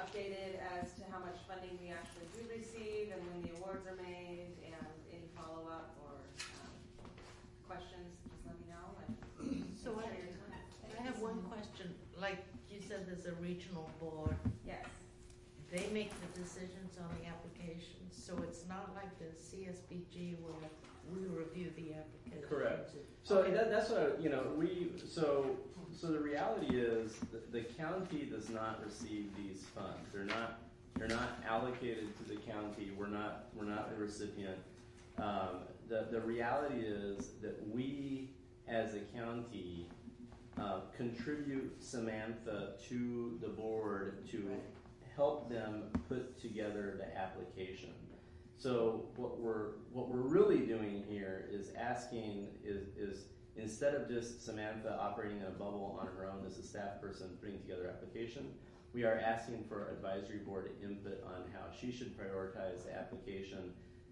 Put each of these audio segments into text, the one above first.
updated as to how much funding we actually do receive and when the awards are made, and any follow-up or questions, just let me know. And So I have one question. Like you said, there's a regional board. yes. They make the decisions on the applications, so it's not like the CSBG where we review the application. Correct. So that's what so the reality is the county does not receive these funds. They're not allocated to the county. We're not the recipient. The reality is that we as a county contribute Samantha to the board to help them put together the application. So what we're really doing here is asking is instead of just Samantha operating in a bubble on her own as a staff person putting together application, we are asking for advisory board input on how she should prioritize the application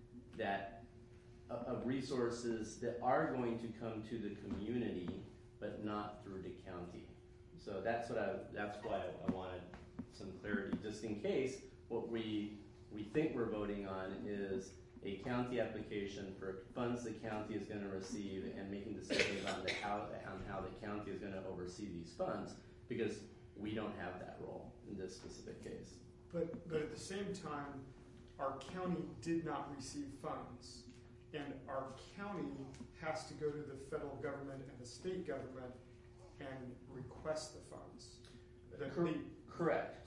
of resources that are going to come to the community, but not through the county. So that's why I wanted some clarity, just in case what we think we're voting on is a county application for funds the county is going to receive and making decisions on how the county is going to oversee these funds, because we don't have that role in this specific case. But at the same time, our county did not receive funds, and our county has to go to the federal government and the state government and request the funds. Correct.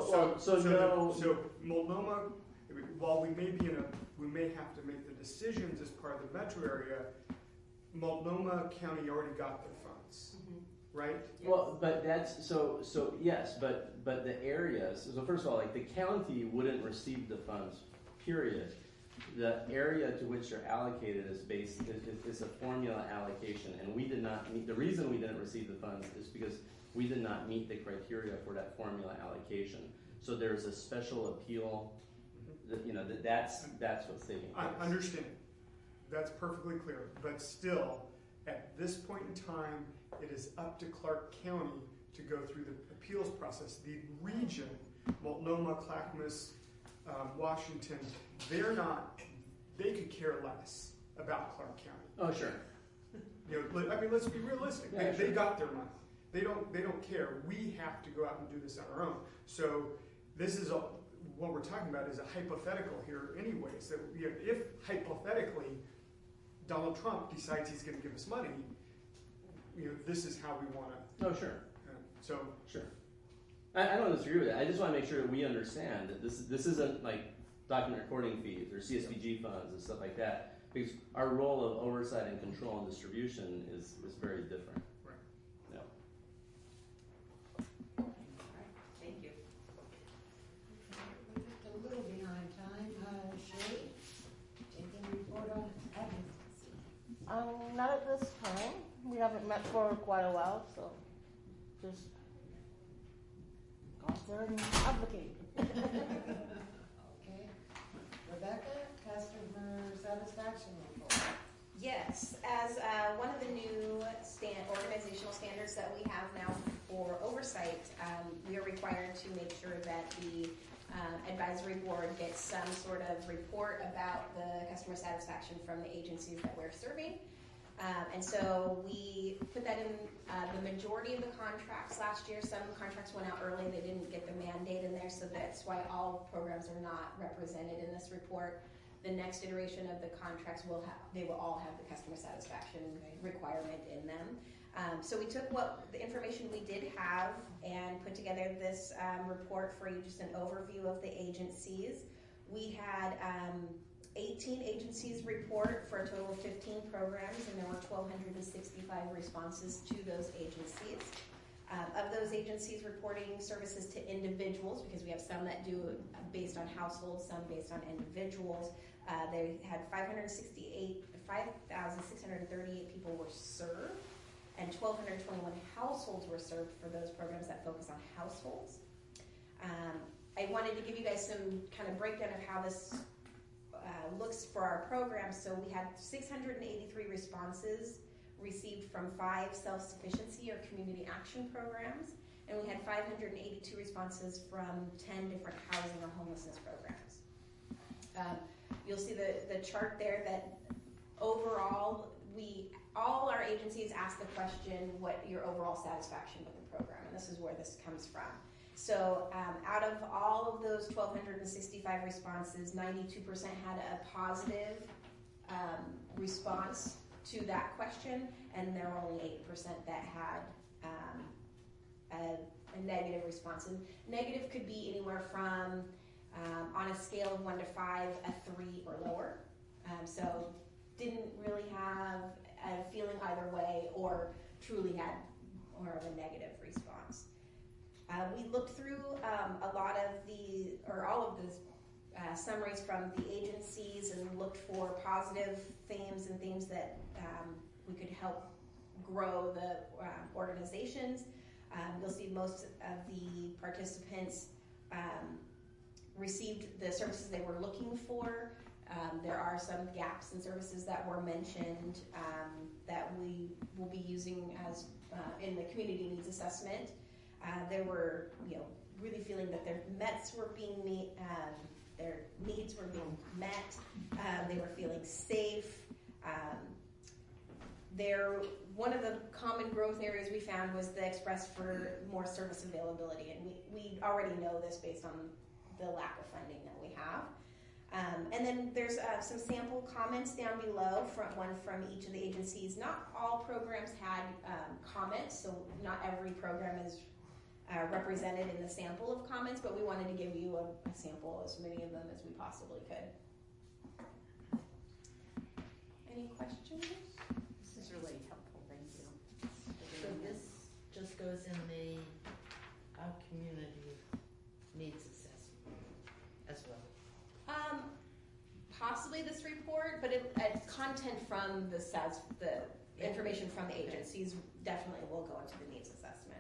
So Multnomah, while we may have to make the decisions as part of the metro area, Multnomah County already got their funds, right? Yes. Well, but that's so yes, but the areas. So first of all, like the county wouldn't receive the funds, period. The area to which they're allocated is a formula allocation, and we did not meet. The reason we didn't receive the funds is because we did not meet the criteria for that formula allocation. So there's a special appeal. That's what's taking place. I understand. That's perfectly clear. But still, at this point in time, it is up to Clark County to go through the appeals process. The region, Multnomah, Clackamas, Washington, they could care less about Clark County. Oh, sure. Let's be realistic. Yeah, They sure. got their money. They don't care. We have to go out and do this on our own. So this is what we're talking about is a hypothetical here anyways. That if hypothetically Donald Trump decides he's going to give us money, this is how we want to. Oh, sure. Sure. I don't disagree with that. I just want to make sure that we understand that this isn't like document recording fees or CSBG funds and stuff like that, because our role of oversight and control and distribution is very different. Right. No. All right. Thank you. We're just a little behind time. Sherry, taking report on advocacy. Not at this time. We haven't met for quite a while, so just go out there and advocate. Okay. Rebecca, customer satisfaction report. Yes, as one of the new organizational standards that we have now for oversight, we are required to make sure that the advisory board gets some sort of report about the customer satisfaction from the agencies that we're serving. And so we put that in the majority of the contracts last year. Some contracts went out early, they didn't get the mandate in there, so that's why all programs are not represented in this report. The next iteration of the contracts will all have the customer satisfaction requirement in them. So we took the information we did have and put together this report for you, just an overview of the agencies. We had 18 agencies report for a total of 15 programs, and there were 1,265 responses to those agencies. Of those agencies reporting services to individuals, because we have some that do based on households, some based on individuals, they had 5,638 people were served, and 1,221 households were served for those programs that focus on households. I wanted to give you guys some kind of breakdown of how this looks for our program. So we had 683 responses received from 5 self-sufficiency or community action programs, and we had 582 responses from 10 different housing or homelessness programs. You'll see the chart there that overall, all our agencies ask the question, what your overall satisfaction with the program, and this is where this comes from. So out of all of those 1,265 responses, 92% had a positive response to that question, and there were only 8% that had a negative response. And negative could be anywhere from, on a scale of 1 to 5, a 3 or lower. So didn't really have a feeling either way, or truly had more of a negative response. We looked through all of the summaries from the agencies and looked for positive themes and themes that we could help grow the organizations. You'll see most of the participants received the services they were looking for. There are some gaps in services that were mentioned that we will be using as in the community needs assessment. They were, really feeling that their METs were being their needs were being met. They were feeling safe. One of the common growth areas we found was the express for more service availability, and we already know this based on the lack of funding that we have. And then there's some sample comments down below, one from each of the agencies. Not all programs had comments, so not every program is represented in the sample of comments, but we wanted to give you a sample, as many of them as we possibly could. Any questions? This is really helpful, thank you. So this just goes in the community needs assessment as well. Possibly this report, but content from the information from the agencies definitely will go into the needs assessment.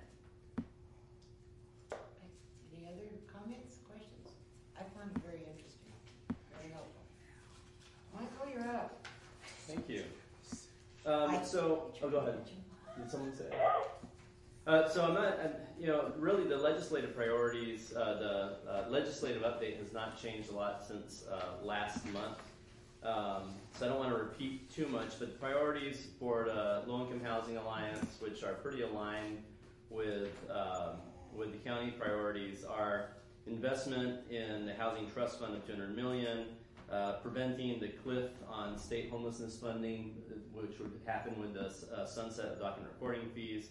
Any other comments, questions? I found it very interesting, very helpful. Michael, you're up. Thank you. Go ahead. Did someone say? So I'm not, really the legislative priorities, the legislative update has not changed a lot since last month. So I don't want to repeat too much, but the priorities for the Low Income Housing Alliance, which are pretty aligned with the county priorities, are investment in the Housing Trust Fund of $200 million, preventing the cliff on state homelessness funding, which would happen with the sunset of document recording fees.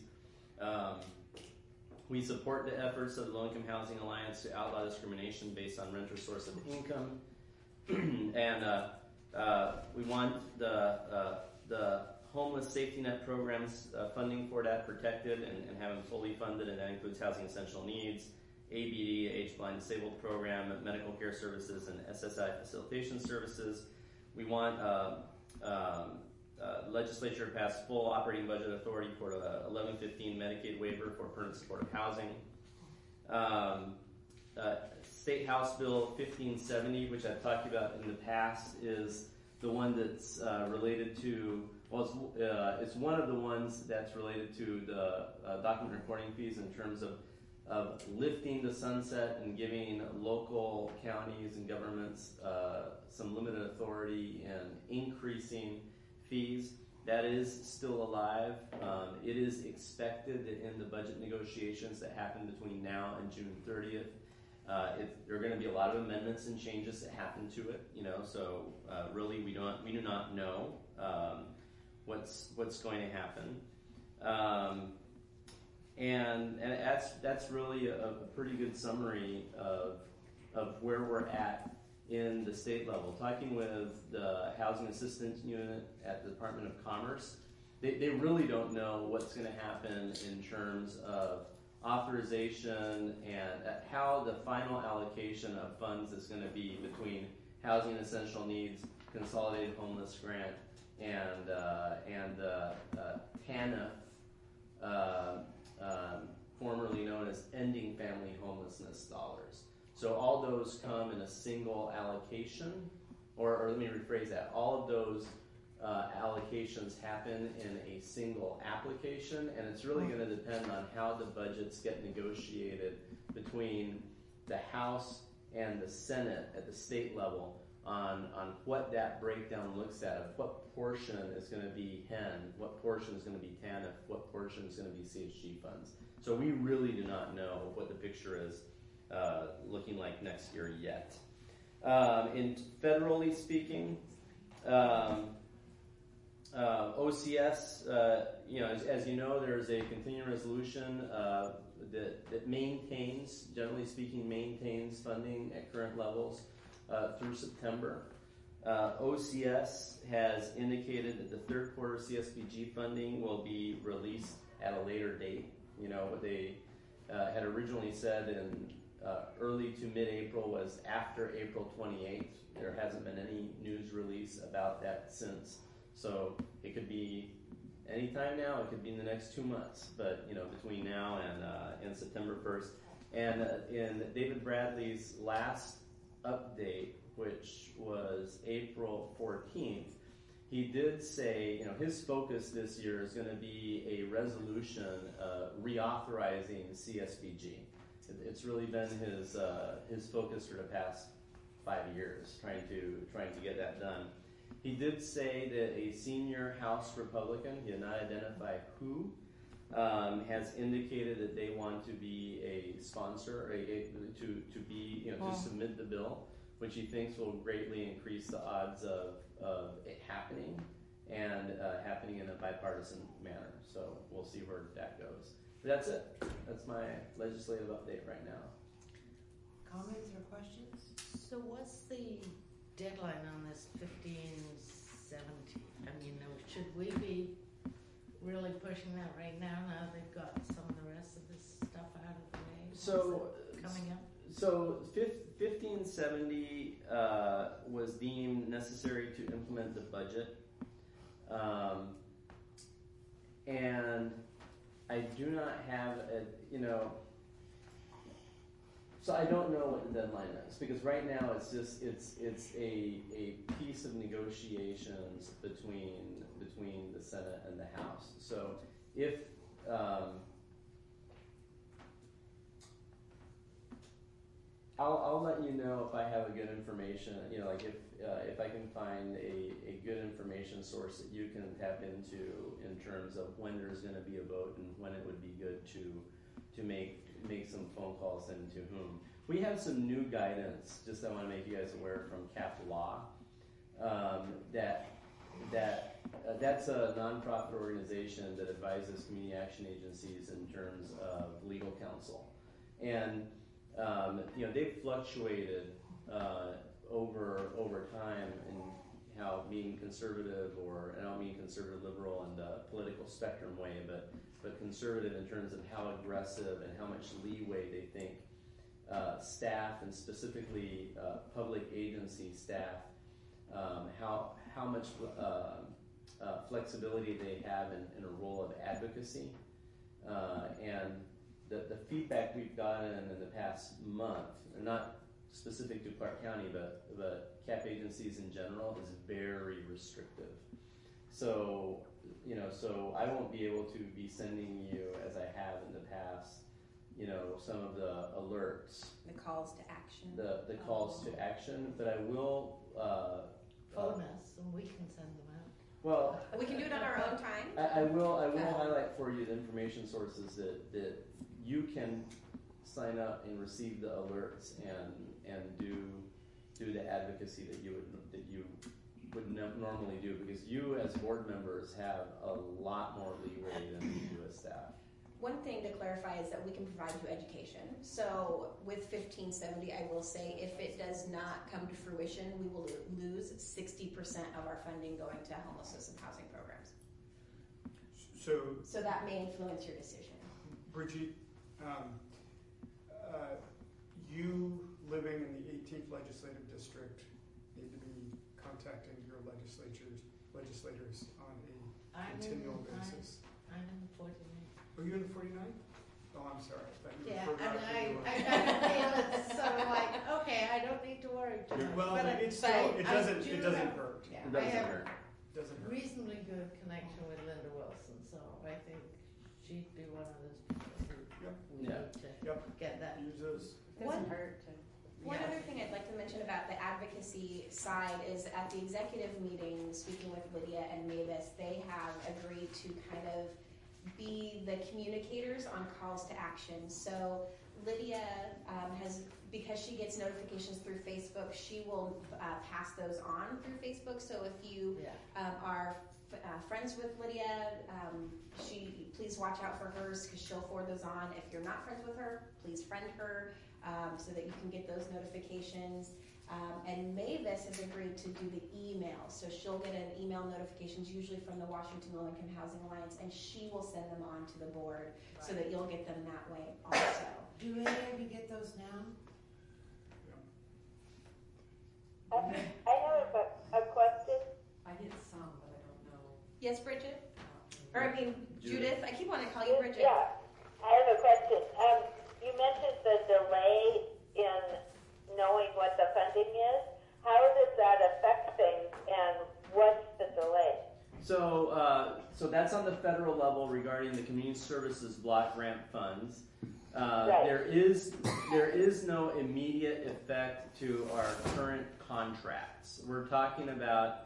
We support the efforts of the Low Income Housing Alliance to outlaw discrimination based on renter source of income, and we want the homeless safety net programs funding for that protected and have them fully funded, and that includes housing essential needs, ABD, age blind disabled program, medical care services, and SSI facilitation services. We want legislature passed full operating budget authority for the 1115 Medicaid waiver for permanent supportive housing. State House Bill 1570, which I've talked about in the past, is the one that's related to, it's one of the ones that's related to the document recording fees in terms of lifting the sunset and giving local counties and governments some limited authority and increasing fees. That is still alive. It is expected that in the budget negotiations that happen between now and June 30th, there are going to be a lot of amendments and changes that happen to it. So really we do not know what's going to happen. And that's really a pretty good summary of where we're at in the state level. Talking with the Housing Assistance Unit at the Department of Commerce, they really don't know what's going to happen in terms of authorization and how the final allocation of funds is going to be between Housing Essential Needs, Consolidated Homeless Grant, and TANF, formerly known as Ending Family Homelessness dollars. So all those come in a single allocation, or let me rephrase that. All of those allocations happen in a single application, and it's really going to depend on how the budgets get negotiated between the House and the Senate at the state level on what that breakdown looks at, of what portion is going to be HEN, what portion is going to be TANF, what portion is going to be CHG funds. So we really do not know what the picture is looking like next year yet. In federally speaking, OCS, as you know, there's a continuing resolution that maintains, generally speaking, maintains funding at current levels through September. OCS has indicated that the third quarter CSBG funding will be released at a later date. You know, what they had originally said in early to mid-April was after April 28th. There hasn't been any news release about that since. So it could be any time now, it could be in the next 2 months, but you know, between now and September 1st. And in David Bradley's last update, which was April 14th, he did say, you know, his focus this year is going to be a resolution reauthorizing CSBG. It's really been his focus for the past 5 years, trying to get that done. He did say that a senior House Republican, he did not identify who, has indicated that they want to be a sponsor, to submit the bill, which he thinks will greatly increase the odds of it happening and happening in a bipartisan manner. So we'll see where that goes. But that's it. That's my legislative update right now. Comments or questions? So what's the deadline on this 1570? I mean, should we be really pushing that right now? Now they've got some of the rest of this stuff out of the way. So coming up. So 1570 was deemed necessary to implement the budget, and I do not have so I don't know what the deadline is, because right now it's a piece of negotiations between the Senate and the House. So if I'll let you know if I have a good information. You know, like if I can find a good information source that you can tap into in terms of when there's going to be a vote and when it would be good to make some phone calls and to whom. We have some new guidance. Just I want to make you guys aware from Cap Law that's a nonprofit organization that advises community action agencies in terms of legal counsel, and they've fluctuated over time in how being conservative, or I don't mean conservative liberal in the political spectrum way, but conservative in terms of how aggressive and how much leeway they think staff, and specifically public agency staff, how much flexibility they have in a role of advocacy, and the feedback we've gotten in the past month, and not specific to Clark County, but CAP agencies in general, is very restrictive. So, I won't be able to be sending you, as I have in the past, some of the alerts, The calls to action. the calls to action, but I will Phone us and we can send them out. well, We can do it on our own time. I will highlight for you the information sources that you can sign up and receive the alerts and do the advocacy that you would normally do, because you as board members have a lot more leeway than we do as staff. One thing to clarify is that we can provide you education. So with 1570, I will say if it does not come to fruition, we will lose 60% of our funding going to homelessness and housing programs. So that may influence your decision. Bridget, you living in the 18th legislative district need to be contacting your legislators on a continual basis. I'm in the 49. Are you in the 49th? Oh, I'm sorry. I thought you were Yeah, further out than you were. I kind of feel it's sort of like, okay, I don't need to worry too much. Well, But it I doesn't do hurt. Yeah, It doesn't I have hurt. Doesn't hurt. reasonably good connection with Linda Wilson, so I think she'd be one of those people who Yep. we Yeah. need to Yep. get that. Use those. One- hurt to. One Yeah. other thing I'd like to mention about the advocacy side is at the executive meeting, speaking with Lydia and Mavis, they have agreed to kind of be the communicators on calls to action. So Lydia has, because she gets notifications through Facebook, she will pass those on through Facebook. So if you Yeah. are friends with Lydia, please watch out for hers because she'll forward those on. If you're not friends with her, please friend her so that you can get those notifications. And Mavis has agreed to do the email, so she'll get an email notifications usually from the Washington Low Income Housing Alliance, and she will send them on to the board so that you'll get them that way also. Do any of you get those now? I have a question. I get some, but I don't know. Yes, Bridget? Or I mean, Judith. I keep wanting to call you Bridget. Yeah, I have a question. You mentioned the delay in knowing what the funding is. How does that affect things, and what's the delay? So that's on the federal level regarding the community services block grant funds. Right. There is no immediate effect to our current contracts. We're talking about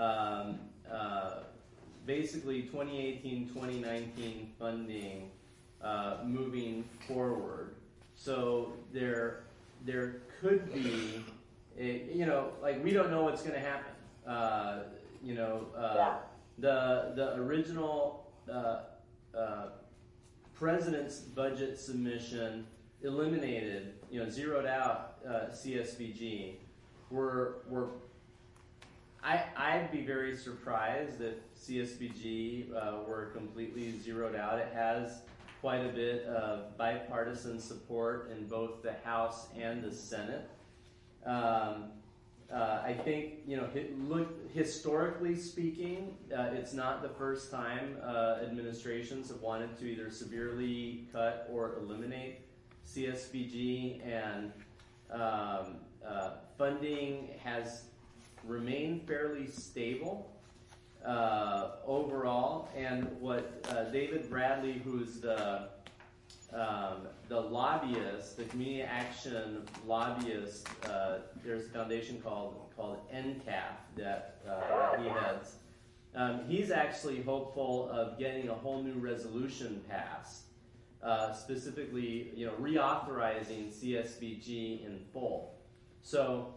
basically 2018, 2019 funding moving forward. So there could be, we don't know what's going to happen. The original president's budget submission eliminated, zeroed out CSBG. I'd be very surprised if CSBG were completely zeroed out. It has quite a bit of bipartisan support in both the House and the Senate. I think, historically speaking, it's not the first time administrations have wanted to either severely cut or eliminate CSBG, and funding has remained fairly stable overall. And what David Bradley, who's the lobbyist, the community action lobbyist, there's a foundation called NCAF that he heads. He's actually hopeful of getting a whole new resolution passed, specifically, reauthorizing CSBG in full. So,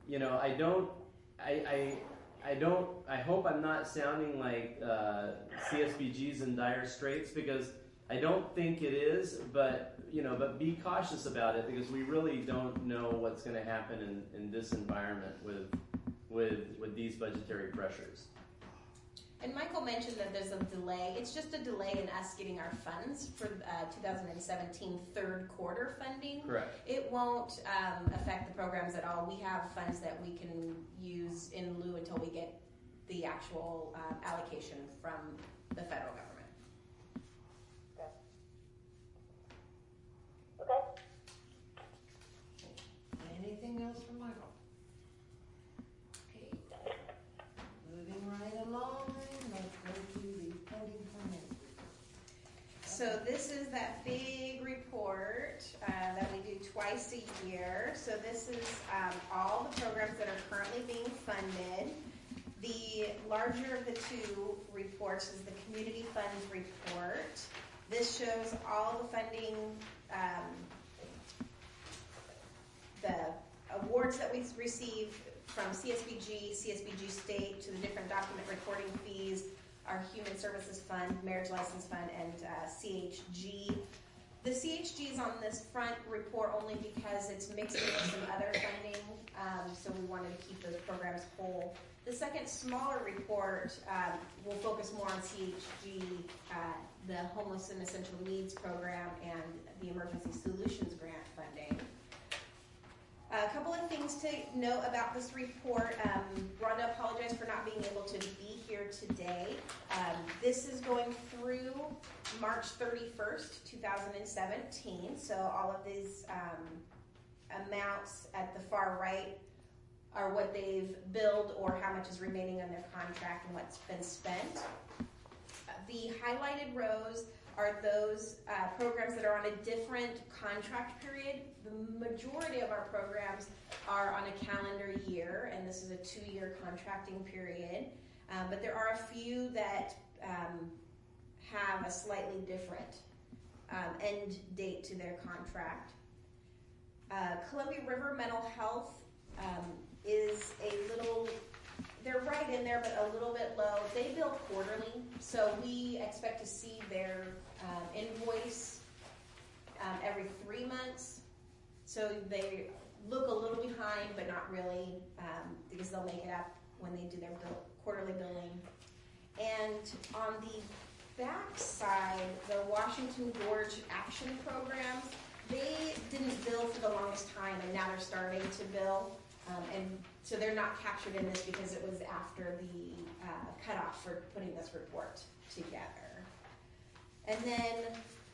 I hope I'm not sounding like CSBG's in dire straits, because I don't think it is, but be cautious about it, because we really don't know what's going to happen in this environment with these budgetary pressures. And Michael mentioned that there's a delay. It's just a delay in us getting our funds for 2017 third quarter funding. Correct. It won't affect the programs at all. We have funds that we can use in lieu until we get the actual allocation from the federal government. Okay. Anything else from Michael? Okay. Moving right along, let's go to the funding finance report. So this is that big report that we do twice a year. So this is all the programs that are currently being funded. The larger of the two reports is the community funds report. This shows all the funding, the awards that we've received from CSBG, CSBG State, to the different document recording fees, our Human Services Fund, Marriage License Fund, and CHG. The CHG is on this front report only because it's mixed with some other funding, so we wanted to keep those programs whole. The second smaller report will focus more on CHG, the Homeless and Essential Needs Program, and the Emergency Solutions Grant funding. A couple of things to note about this report. Rhonda apologized for not being able to be here today. This is going through March 31st, 2017. So all of these amounts at the far right are what they've billed or how much is remaining on their contract and what's been spent. The highlighted rows are those programs that are on a different contract period. The majority of our programs are on a calendar year, and this is a 2-year contracting period. But there are a few that have a slightly different end date to their contract. Columbia River Mental Health is a little, they're right in there, but a little bit low. They bill quarterly, so we expect to see their invoice every 3 months. So they look a little behind, but not really, because they'll make it up when they do their quarterly billing. And on the back side, the Washington Gorge Action Programs, they didn't bill for the longest time, and now they're starting to bill. And so they're not captured in this because it was after the cutoff for putting this report together. And then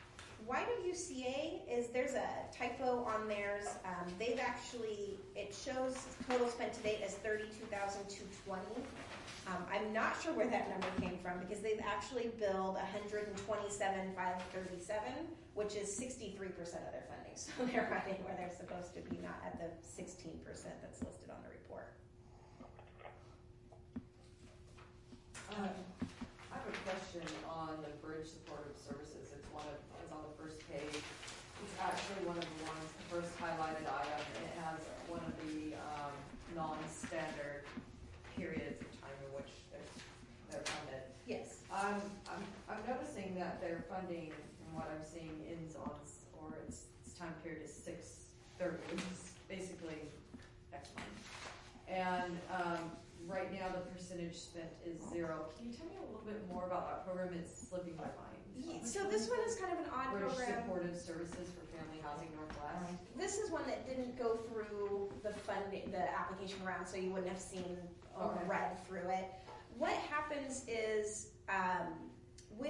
YWCA there's a typo on theirs. They've actually, it shows total spent to date as $32,220. I'm not sure where that number came from because they've actually billed $127,537, which is 63% of their funding. So they're running where they're supposed to be, not at the 16% that's listed on the report. I have a question on the bridge supportive services. It's on the first page. It's actually one of the ones, the first highlighted item, and it has one of the non-standard periods of time in which they're funded. Yes. I'm noticing that their funding, from what I'm seeing, ends on, or its time period is 6/30, which is basically next month. And right now the percentage spent is 0. Can you tell me a little bit more about that program? It's slipping my mind. So this one is kind of an odd Bridge program. Supportive Services for Family Housing Northwest. This is one that didn't go through the funding, the application round, so you wouldn't have seen or Okay. read through it. What happens is with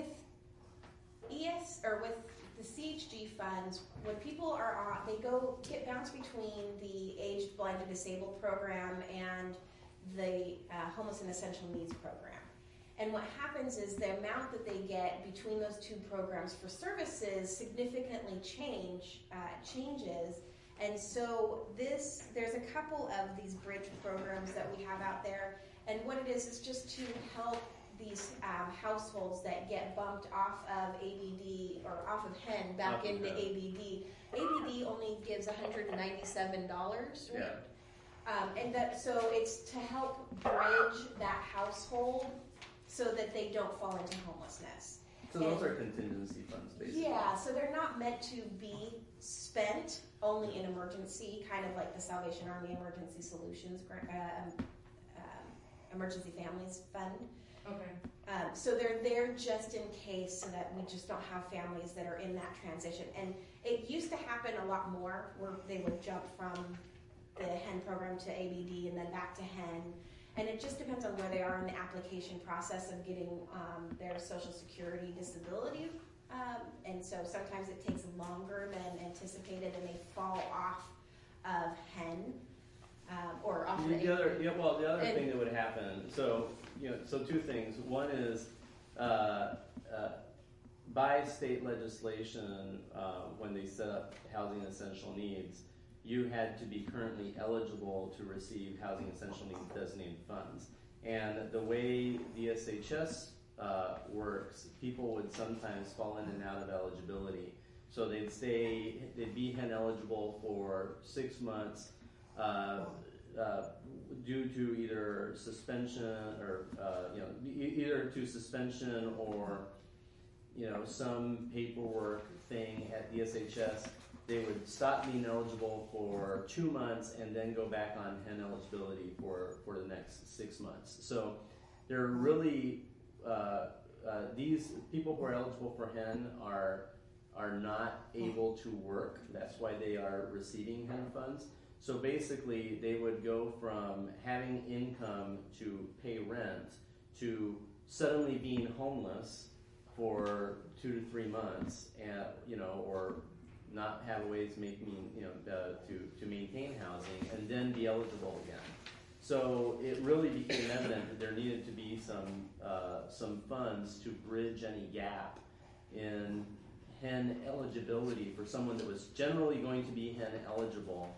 with the CHG funds, when people are on, they get bounced between the Aged, Blind, and Disabled program and the Homeless and Essential Needs program. And what happens is the amount that they get between those two programs for services significantly changes. And so there's a couple of these bridge programs that we have out there. And what it is just to help these households that get bumped off of ABD or off of HEN back into ABD. ABD only gives $197, right? Yeah. And so it's to help bridge that household so that they don't fall into homelessness. So those are contingency funds, basically. Yeah, so they're not meant to be spent only in emergency, kind of like the Salvation Army Emergency Solutions Emergency Families Fund. Okay. So they're there just in case, so that we just don't have families that are in that transition. And it used to happen a lot more, where they would jump from the HEN program to ABD and then back to HEN. And it just depends on where they are in the application process of getting their Social Security disability. And so sometimes it takes longer than anticipated, and they fall off of HEN or off The other thing that would happen. So two things. One is by state legislation, when they set up housing essential needs, you had to be currently eligible to receive housing essential needs designated funds. And the way the SHS works, people would sometimes fall in and out of eligibility. So they'd be HEN eligible for 6 months due to either suspension or either to suspension or some paperwork thing at the SHS. They would stop being eligible for 2 months and then go back on HEN eligibility for the next 6 months. So they're really these people who are eligible for HEN are not able to work. That's why they are receiving HEN funds. So basically, they would go from having income to pay rent to suddenly being homeless for 2 to 3 months, and or not have ways to maintain housing, and then be eligible again. So it really became evident that there needed to be some funds to bridge any gap in HEN eligibility for someone that was generally going to be HEN eligible,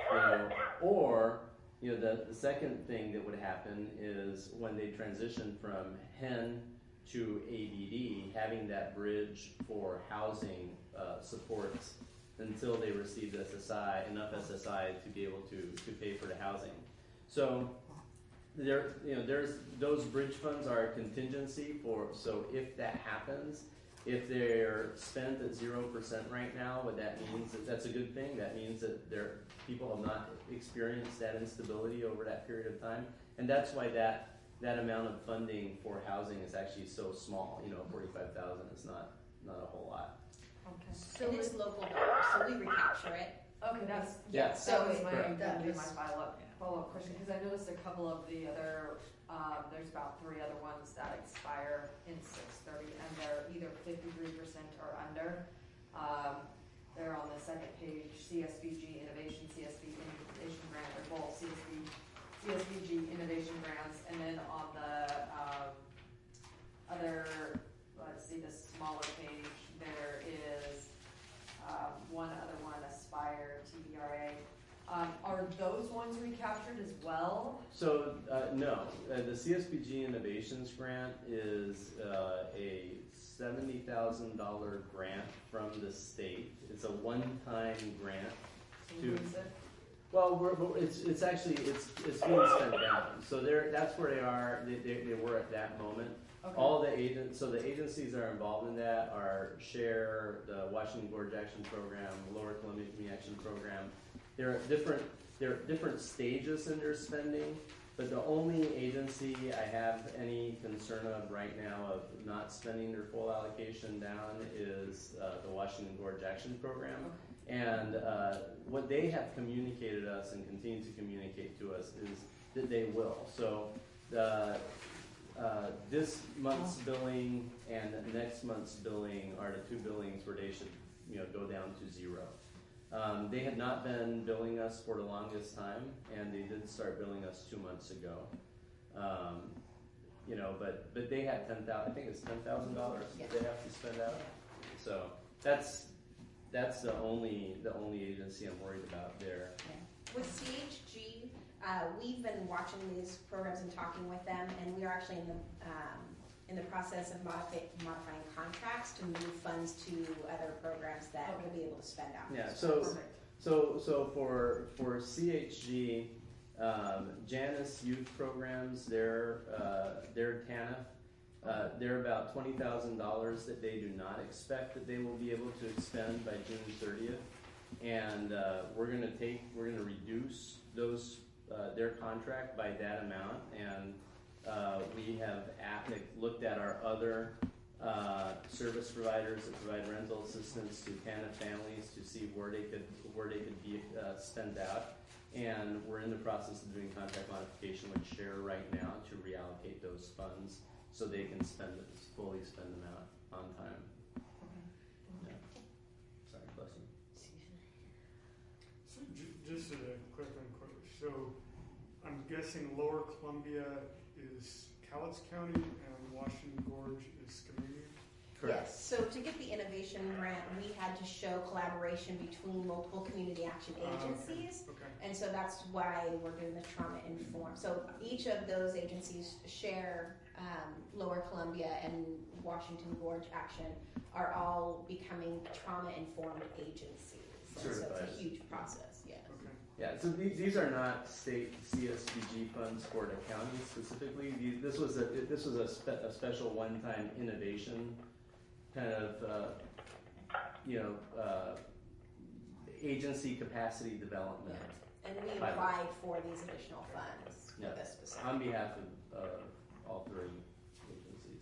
or the second thing that would happen is when they transition from HEN to ABD, having that bridge for housing supports until they received enough SSI to be able to pay for the housing. So there's those bridge funds are a contingency so if that happens, if they're spent at 0% right now, what that means is that's a good thing. That means that people have not experienced that instability over that period of time, and that's why that amount of funding for housing is actually so small. $45,000 is not a whole lot. Okay. And it's local dollars, so we recapture it. Okay, that's, Yeah. that was my, Correct. that would be my follow-up question, because I noticed a couple of the other, there's about 3 other ones that expire in 6/30, and they're either 53% or under. They're on the second page, CSVG Innovation, CSV Innovation Grant, they're both CSVG Innovation Grants, and then on the other, let's see, the smaller page, there is one other one, Aspire, TBRA. Are those ones recaptured as well? So no, the CSBG Innovations Grant is a $70,000 grant from the state. It's a one-time grant. So who is it? Well, it's actually it's being spent down. So that's where they are. They were at that moment. Okay. All the the agencies that are involved in that are SHARE, the Washington Gorge Action Program, Lower Columbia Community Action Program. There are different stages in their spending, but the only agency I have any concern of right now of not spending their full allocation down is the Washington Gorge Action Program. Okay. And what they have communicated to us and continue to communicate to us is that they will. So this month's billing and next month's billing are the 2 billings where they should go down to 0. They had not been billing us for the longest time, and they did start billing us 2 months ago. But they had $10,000. I think it's $10,000 that they have to spend out. So that's the only agency I'm worried about there. With CHG, we've been watching these programs and talking with them, and we are actually in the process of modifying contracts to move funds to other programs that we'll be able to spend out. Yeah. So for CHG, Janus Youth Programs, their TANF, they're about $20,000 that they do not expect that they will be able to expend by June 30th, and we're going to reduce their contract by that amount, and we have looked at our other service providers that provide rental assistance to TANF families to see where they could be spent out, and we're in the process of doing contract modification with SHARE right now to reallocate those funds so they can fully spend them out on time. Yeah. Sorry, bless you. So just to clarify, so I'm guessing Lower Columbia is Cowlitz County and Washington Gorge is Skamania? Correct. Yes, so to get the innovation grant, we had to show collaboration between multiple community action agencies. Okay. And so that's why we're doing the trauma informed. So each of those agencies, SHARE, Lower Columbia, and Washington Gorge Action, are all becoming trauma informed agencies. And so Certified. it's a huge process, yes. Okay. Yeah, so these are not state CSBG funds for the county specifically. This was a special one-time innovation kind of agency capacity development. And we applied for these additional funds for this specific. On behalf of all 3 agencies.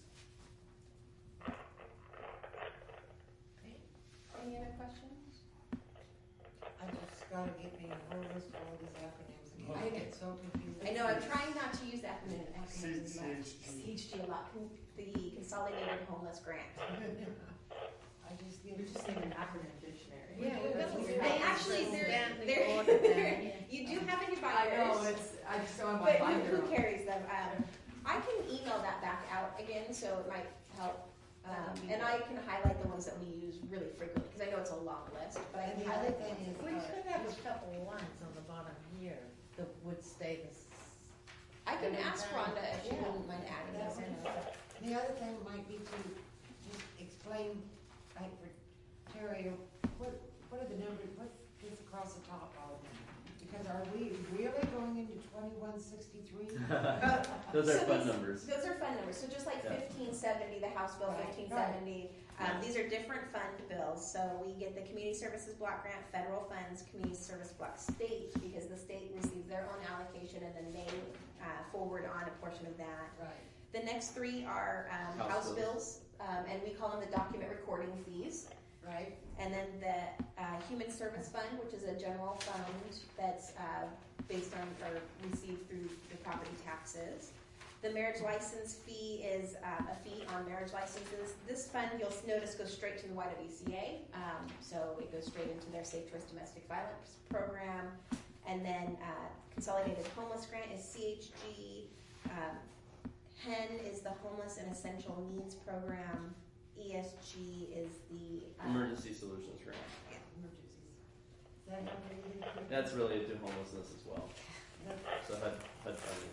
Any other questions? I just gotta get me a whole list of all these acronyms. I get so confused. I know, I'm trying not to use the acronyms CHG. CHG a lot, the Consolidated Homeless Grant. I just get. We just need an acronym dictionary. Yeah, They actually, Down the they're order there. you do have in your I know, binders. I I just don't have my But binder who on. carries them? I can email that back out again, so it might help. And I can highlight the ones that we use really frequently, because I know it's a long list, but I And can the other highlight the thing ones is, We should have a couple lines on the bottom here that would stay the I can every ask time. Rhonda if she Yeah. wouldn't mind adding That those in. would- the other thing might be to just explain, like for Terry, what are the numbers, what's this across the top all of them? Because are we really going into 2163? Those are So fun these- numbers. Those are fund numbers, so just like Yeah. 1570, the House Bill Right, 1570, these are different fund bills. So we get the Community Services Block Grant, federal funds, Community Service Block State, because the state receives their own allocation and then they forward on a portion of that. Right. The next three are House House bills. bills, and we call them the document recording fees. Right? And then the Human Service Fund, which is a general fund that's based on or received through the property taxes. The marriage license fee is a fee on marriage licenses. This fund, you'll notice, goes straight to the YWCA. So it goes straight into their Safe Choice Domestic Violence Program. And then Consolidated Homeless Grant is CHG. HEN is the Homeless and Essential Needs Program. ESG is the Emergency Solutions Grant. Emergencies. Is that how they did it? That's related to homelessness as well. That's, So HUD funding.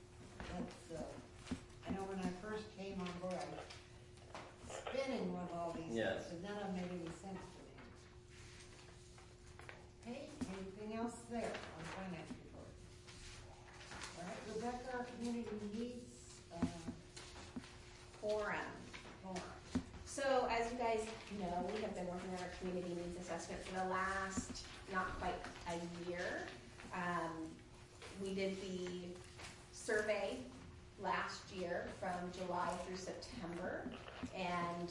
I know when I first came on board, I was spinning with all these Yes. things, and none of them made any sense to me. Hey, anything else there on finance report? All right, Rebecca, our community needs, forum. forum. So as you guys know, we have been working on our community needs assessment for the last not quite a year. We did the survey last year from July through September, and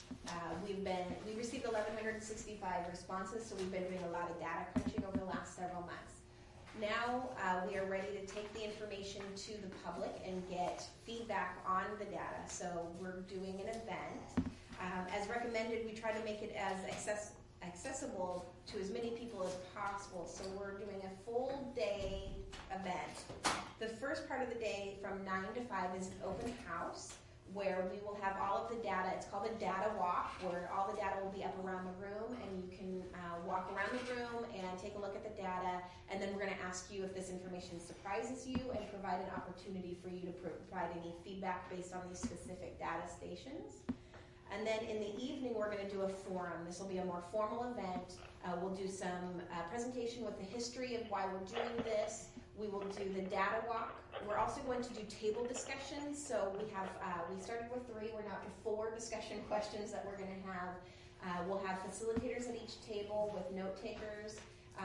we received 1,165 responses, so we've been doing a lot of data crunching over the last several months. Now we are ready to take the information to the public and get feedback on the data. So we're doing an event. As recommended, we try to make it as accessible to as many people as possible. So we're doing a full day event. The first part of the day from 9 to 5 is an open house where we will have all of the data. It's called a data walk, where all the data will be up around the room, and you can walk around the room and take a look at the data, and then we're going to ask you if this information surprises you and provide an opportunity for you to provide any feedback based on these specific data stations. And then in the evening, we're going to do a forum. This will be a more formal event. We'll do some presentation with the history of why we're doing this. We will do the data walk. We're also going to do table discussions. So we started with 3. We're now up to 4 discussion questions that we're going to have. We'll have facilitators at each table with note takers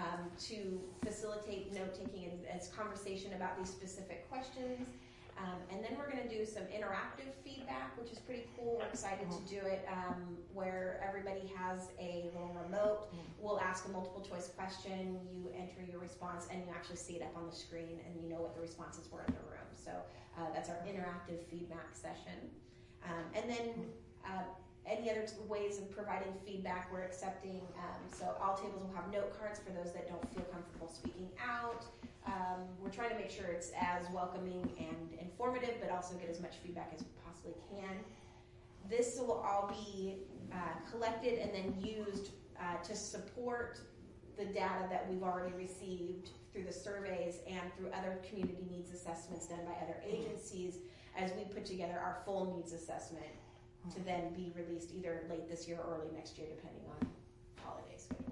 to facilitate note taking as conversation about these specific questions. And then we're going to do some interactive feedback, which is pretty cool. We're excited to do it where everybody has a little remote. We'll ask a multiple choice question, you enter your response, and you actually see it up on the screen, and you know what the responses were in the room. So that's our interactive feedback session. And then any other ways of providing feedback, we're accepting. So all tables will have note cards for those that don't feel comfortable speaking out. We're trying to make sure it's as welcoming and informative, but also get as much feedback as we possibly can. This will all be collected and then used to support the data that we've already received through the surveys and through other community needs assessments done by other agencies as we put together our full needs assessment to then be released either late this year or early next year, depending on holiday schedule.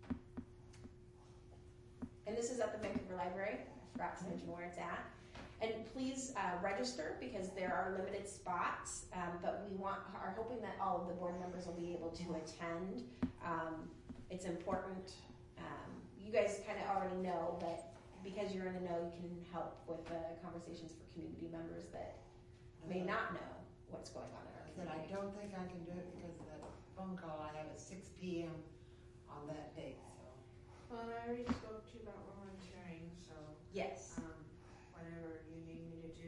And this is at the Vancouver Library. I forgot to mention where it's at. And please register because there are limited spots, but we are hoping that all of the board members will be able to attend. It's important. You guys kind of already know, but because you're in the know, you can help with conversations for community members that may not know what's going on in our That I community. don't think I can do it because of that phone call I have at 6 p.m. on that date, so. Well, I already spoke to you about volunteering, so Yes. whatever you need me to do.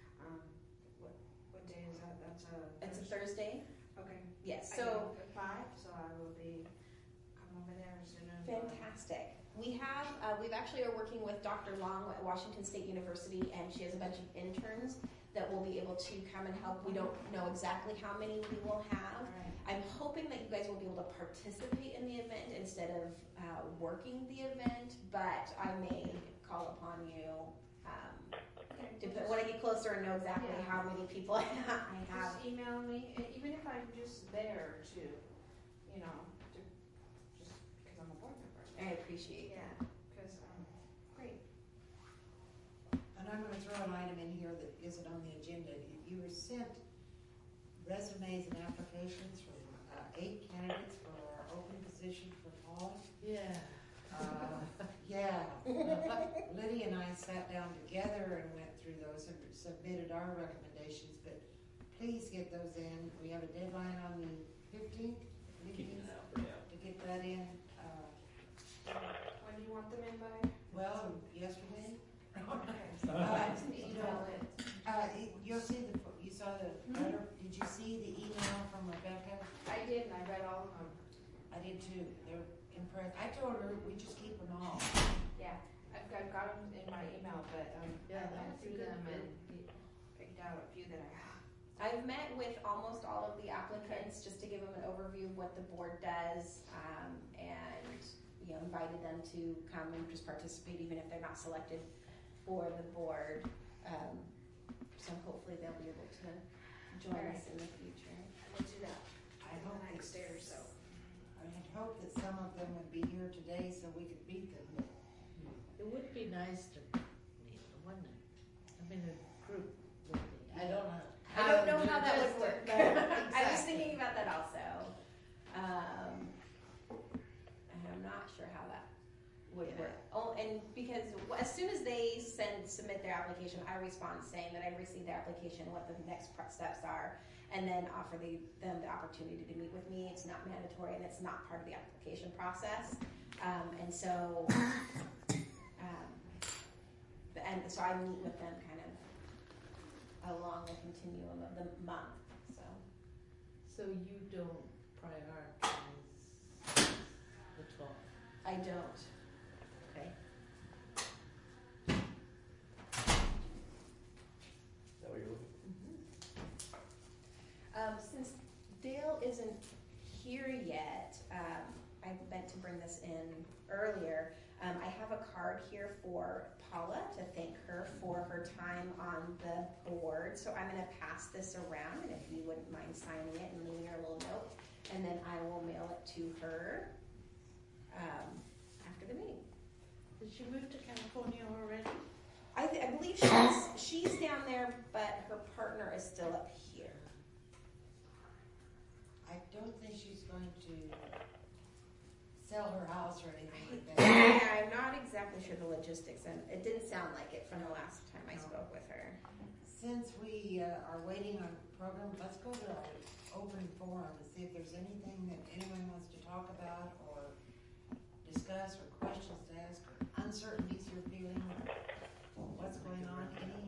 What day is that? It's a Thursday. Okay. Yes. I So get up at 5, so I will be coming over there as soon as. fantastic. We have, we've actually are working with Dr. Long at Washington State University, and she has a bunch of interns that will be able to come and help. We don't know exactly how many we will have. I'm hoping that you guys will be able to participate in the event instead of working the event, but I may call upon you when I get closer and know exactly how many people I have. Just email me, and even if I'm just there to, you know, just because I'm a board member. I appreciate that. Because, great. And I'm gonna throw an item in here that isn't on the agenda. You were sent resumes and applications from 8 candidates for our open position for Paula. Yeah. Yeah. Lydia and I sat down together and went through those and submitted our recommendations, but please get those in. We have a deadline on the 15th. Keeping it out for now. To get that in. When do you want them in by? Well, yesterday. You'll see you saw the letter. Did you see the email from Rebecca? I did, and I read all of them. I did too. They're impressed. I told her we just keep them all. Yeah, I've got them in my email, but I went through them and picked out a few that I have. I've met with almost all of the applicants just to give them an overview of what the board does, and invited them to come and just participate, even if they're not selected for the board. So hopefully they'll be able to join us in the future. We'll do that. I hope next day or so. I had hoped that some of them would be here today so we could beat them. It would be nice to meet them, wouldn't it? I mean, a group would be. I don't know. I don't know how that would work. Exactly. I was thinking about that also. And I'm not sure how that would work. Oh, and because as soon as they submit their application, I respond saying that I received their application, what the next steps are, and then offer them the opportunity to meet with me. It's not mandatory and it's not part of the application process. And so I meet with them kind of along the continuum of the month. So you don't prioritize the 12th? I don't. Okay. Is that what you're looking Since Dale isn't here yet, I meant to bring this in earlier. I have a card here for Paula to thank her for her time on the board. So I'm going to pass this around, and if you wouldn't mind signing it and leaving her a little note, and then I will mail it to her after the meeting. Did she move to California already? I believe she's down there, but her partner is still up here. I don't think she's going to sell her house or anything like that. Yeah, I'm not exactly sure the logistics, and it didn't sound like it from the last time I spoke with her. Since we are waiting on the program, let's go to our open forum and see if there's anything that anyone wants to talk about or discuss or questions to ask or uncertainties you're feeling or what's going on.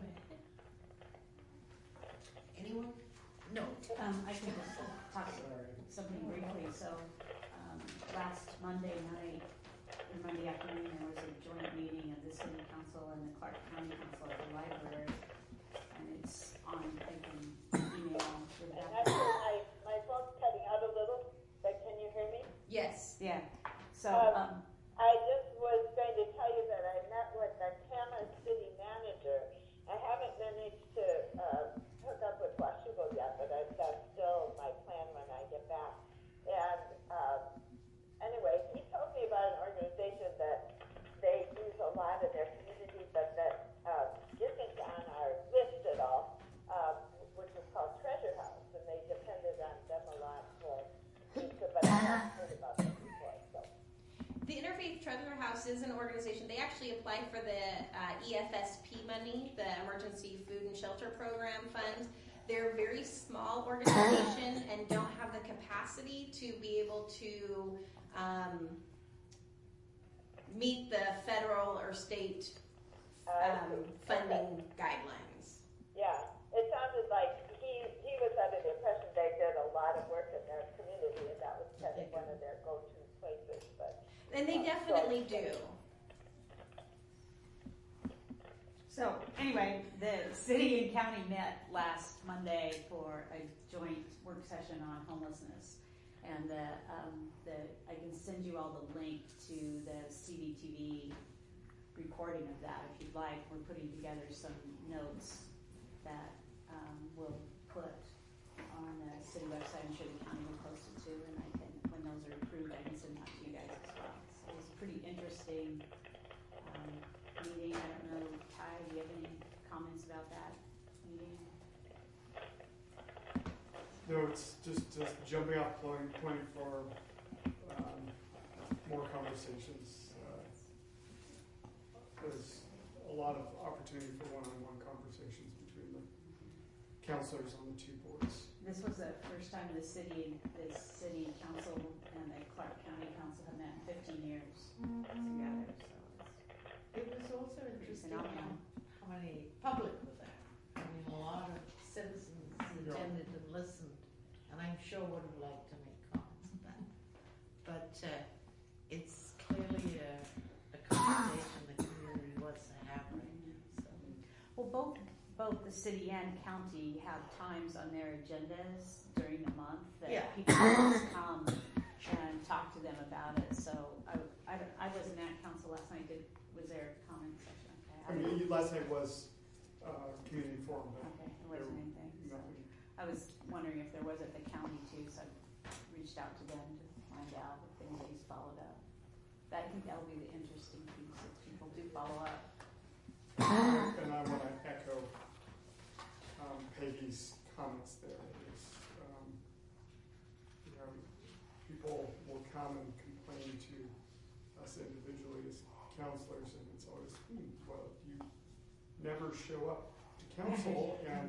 Anyone? No. I can just talk something briefly. So last Monday night and Monday afternoon there was a joint meeting of the City Council and the Clark County Council at the library, and it's on, I can email with And that. actually, my phone's cutting out a little, but can you hear me? Yes. Yeah. So I just was going to tell you that I met with the Tama city manager. I haven't managed to hook up with Washugo yet, but that's still my plan when I get back. And anyway, he told me about an organization that they use a lot in their community, but that isn't on our list at all, which is called Treasure House, and they depended on them a lot for but I haven't heard about them before. So. The Interfaith Treasure House is an organization. They actually applied for the EFSP money, the Emergency Food and Shelter Program Fund. They're a very small organization and don't have the capacity to be able to meet the federal or state funding guidelines. Yeah, it sounded like he was under the impression they did a lot of work in their community, and that was kind of one of their go-to places. But And they definitely do. So anyway, the city and county met last Monday for a joint work session on homelessness. And I can send you all the link to the CBTV recording of that if you'd like. We're putting together some notes that we'll put on the city website. I'm sure the county will post it too, and when those are approved, I can send that to you guys as well. So it was a pretty interesting meeting. I don't know, Ty, do you have any comments about that meeting? No, it's just jumping off point for more conversations. There's a lot of opportunity for one-on-one conversations between the counselors on the two boards. This was the first time the city council and the Clark County Council have met in 15 years together. So It was also interesting phenomenal. how many public were there. I mean, a lot of citizens attended and listened, and I'm sure would have liked to make comments about it. But it's clearly a conversation the community wants to have right now. So. Well, both the city and county have times on their agendas during the month that people can just come and talk to them about it. So I wasn't at council last night. Was there a comment section? Okay. I mean, last night was community forum, but Okay, it wasn't anything. So nothing. I was wondering if there was at the county too, so I reached out to them to find out if anybody's followed up. I think that'll be the interesting piece if people do follow up. And I want to echo Peggy's comments there. People will come and complain to us individually as counselors, and it's always, well, you never show up to council, and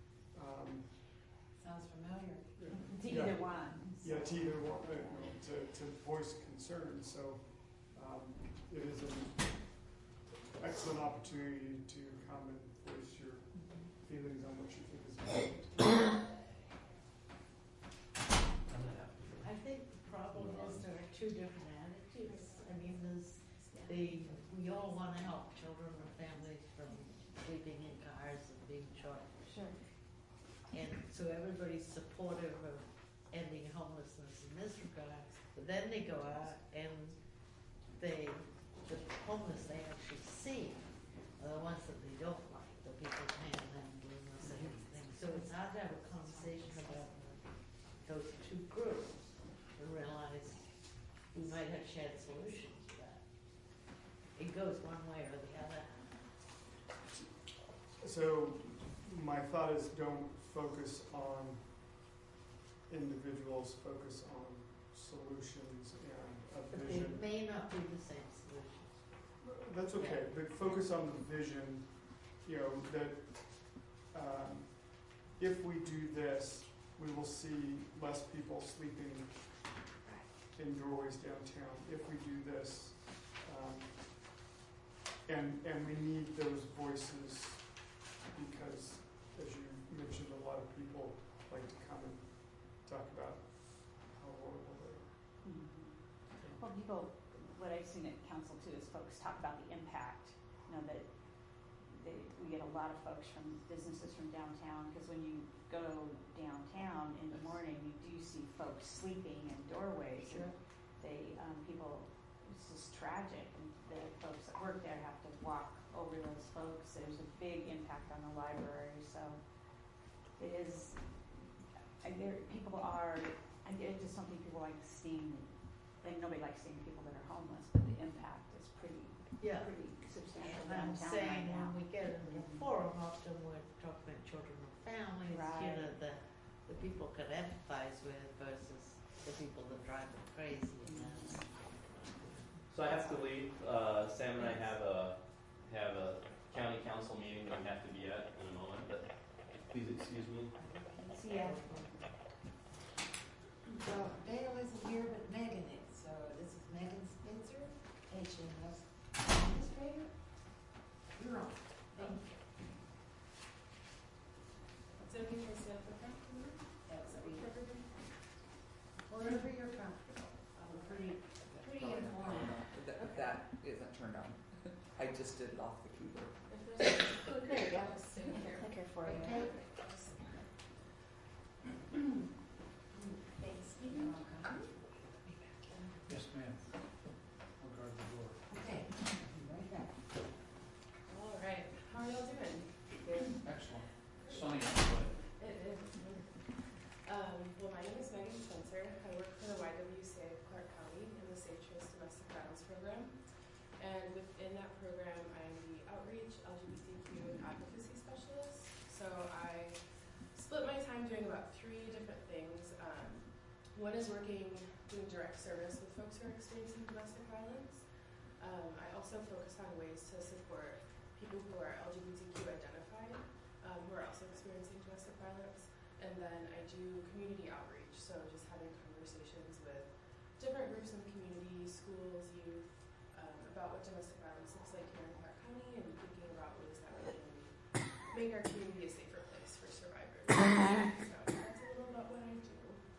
Sounds familiar. To either one. Yeah, to either one, to voice concern. So it is an excellent opportunity to come and voice your feelings on what you think is important. I think the problem is there are two different attitudes. I mean, we all want to help children and families from sleeping in cars and being charged. Sure. And so everybody's supportive of ending homelessness in this regard. But then they go out and the homeless they actually see are the ones that they don't like, the people panhandling or saying things. So it's hard to have a conversation about those two groups and realize we might have shared solutions to that. It goes one way or the other. So my thought is don't focus on individuals, focus on solutions and a But vision. they may not be the same solution. That's okay, but focus on the vision, that if we do this, we will see less people sleeping in doorways downtown. If we do this, and we need those voices because, as you mentioned, a lot of people like to come and talk about how horrible they are. Well, what I've seen at council too is folks talk about the impact. That we get a lot of folks from businesses from downtown, because when you go downtown in the morning, you do see folks sleeping in doorways. Sure. And it's just tragic. And the folks that work there have to walk over those folks. There's a big impact on the library. So it is. I just don't think people like seeing. Nobody likes seeing people that are homeless, but the impact is pretty substantial And I'm downtown saying right now. when we get into the forum, often we're talking about children and families, Right. The people can empathize with versus the people that drive them crazy. So I have to leave. Sam and I have a county council meeting that we have to be at in a moment, but please excuse me. See ya. So Dale isn't here, but Megan is. So this is Megan Spencer, HMS Administrator. You're on. Thank you. It's okay to stay up with them? That's wherever you're comfortable. I'm pretty informal. That isn't turned on. I just did it off the keyboard. If there's for you. Okay. Thanks. Yes, ma'am. I'll guard the door. Okay, right back. All right, how are y'all doing? Excellent. Sunny outside. It is. Well, my name is Megan Spencer. I work for the YWCA of Clark County in the Safe Choice Domestic Violence Program. And within that program, I'm the Outreach, LGBTQ, and Advocacy Specialist. So I split my time doing about 3 different things. One is doing direct service with folks who are experiencing domestic violence. I also focus on ways to support people who are LGBTQ identified, who are also experiencing domestic violence. And then I do community outreach, so just having conversations with different groups in the community, schools, youth, about what domestic violence looks like here in Clark County, and thinking about ways that we can make our community a safer place for survivors. So that's a little about what I do.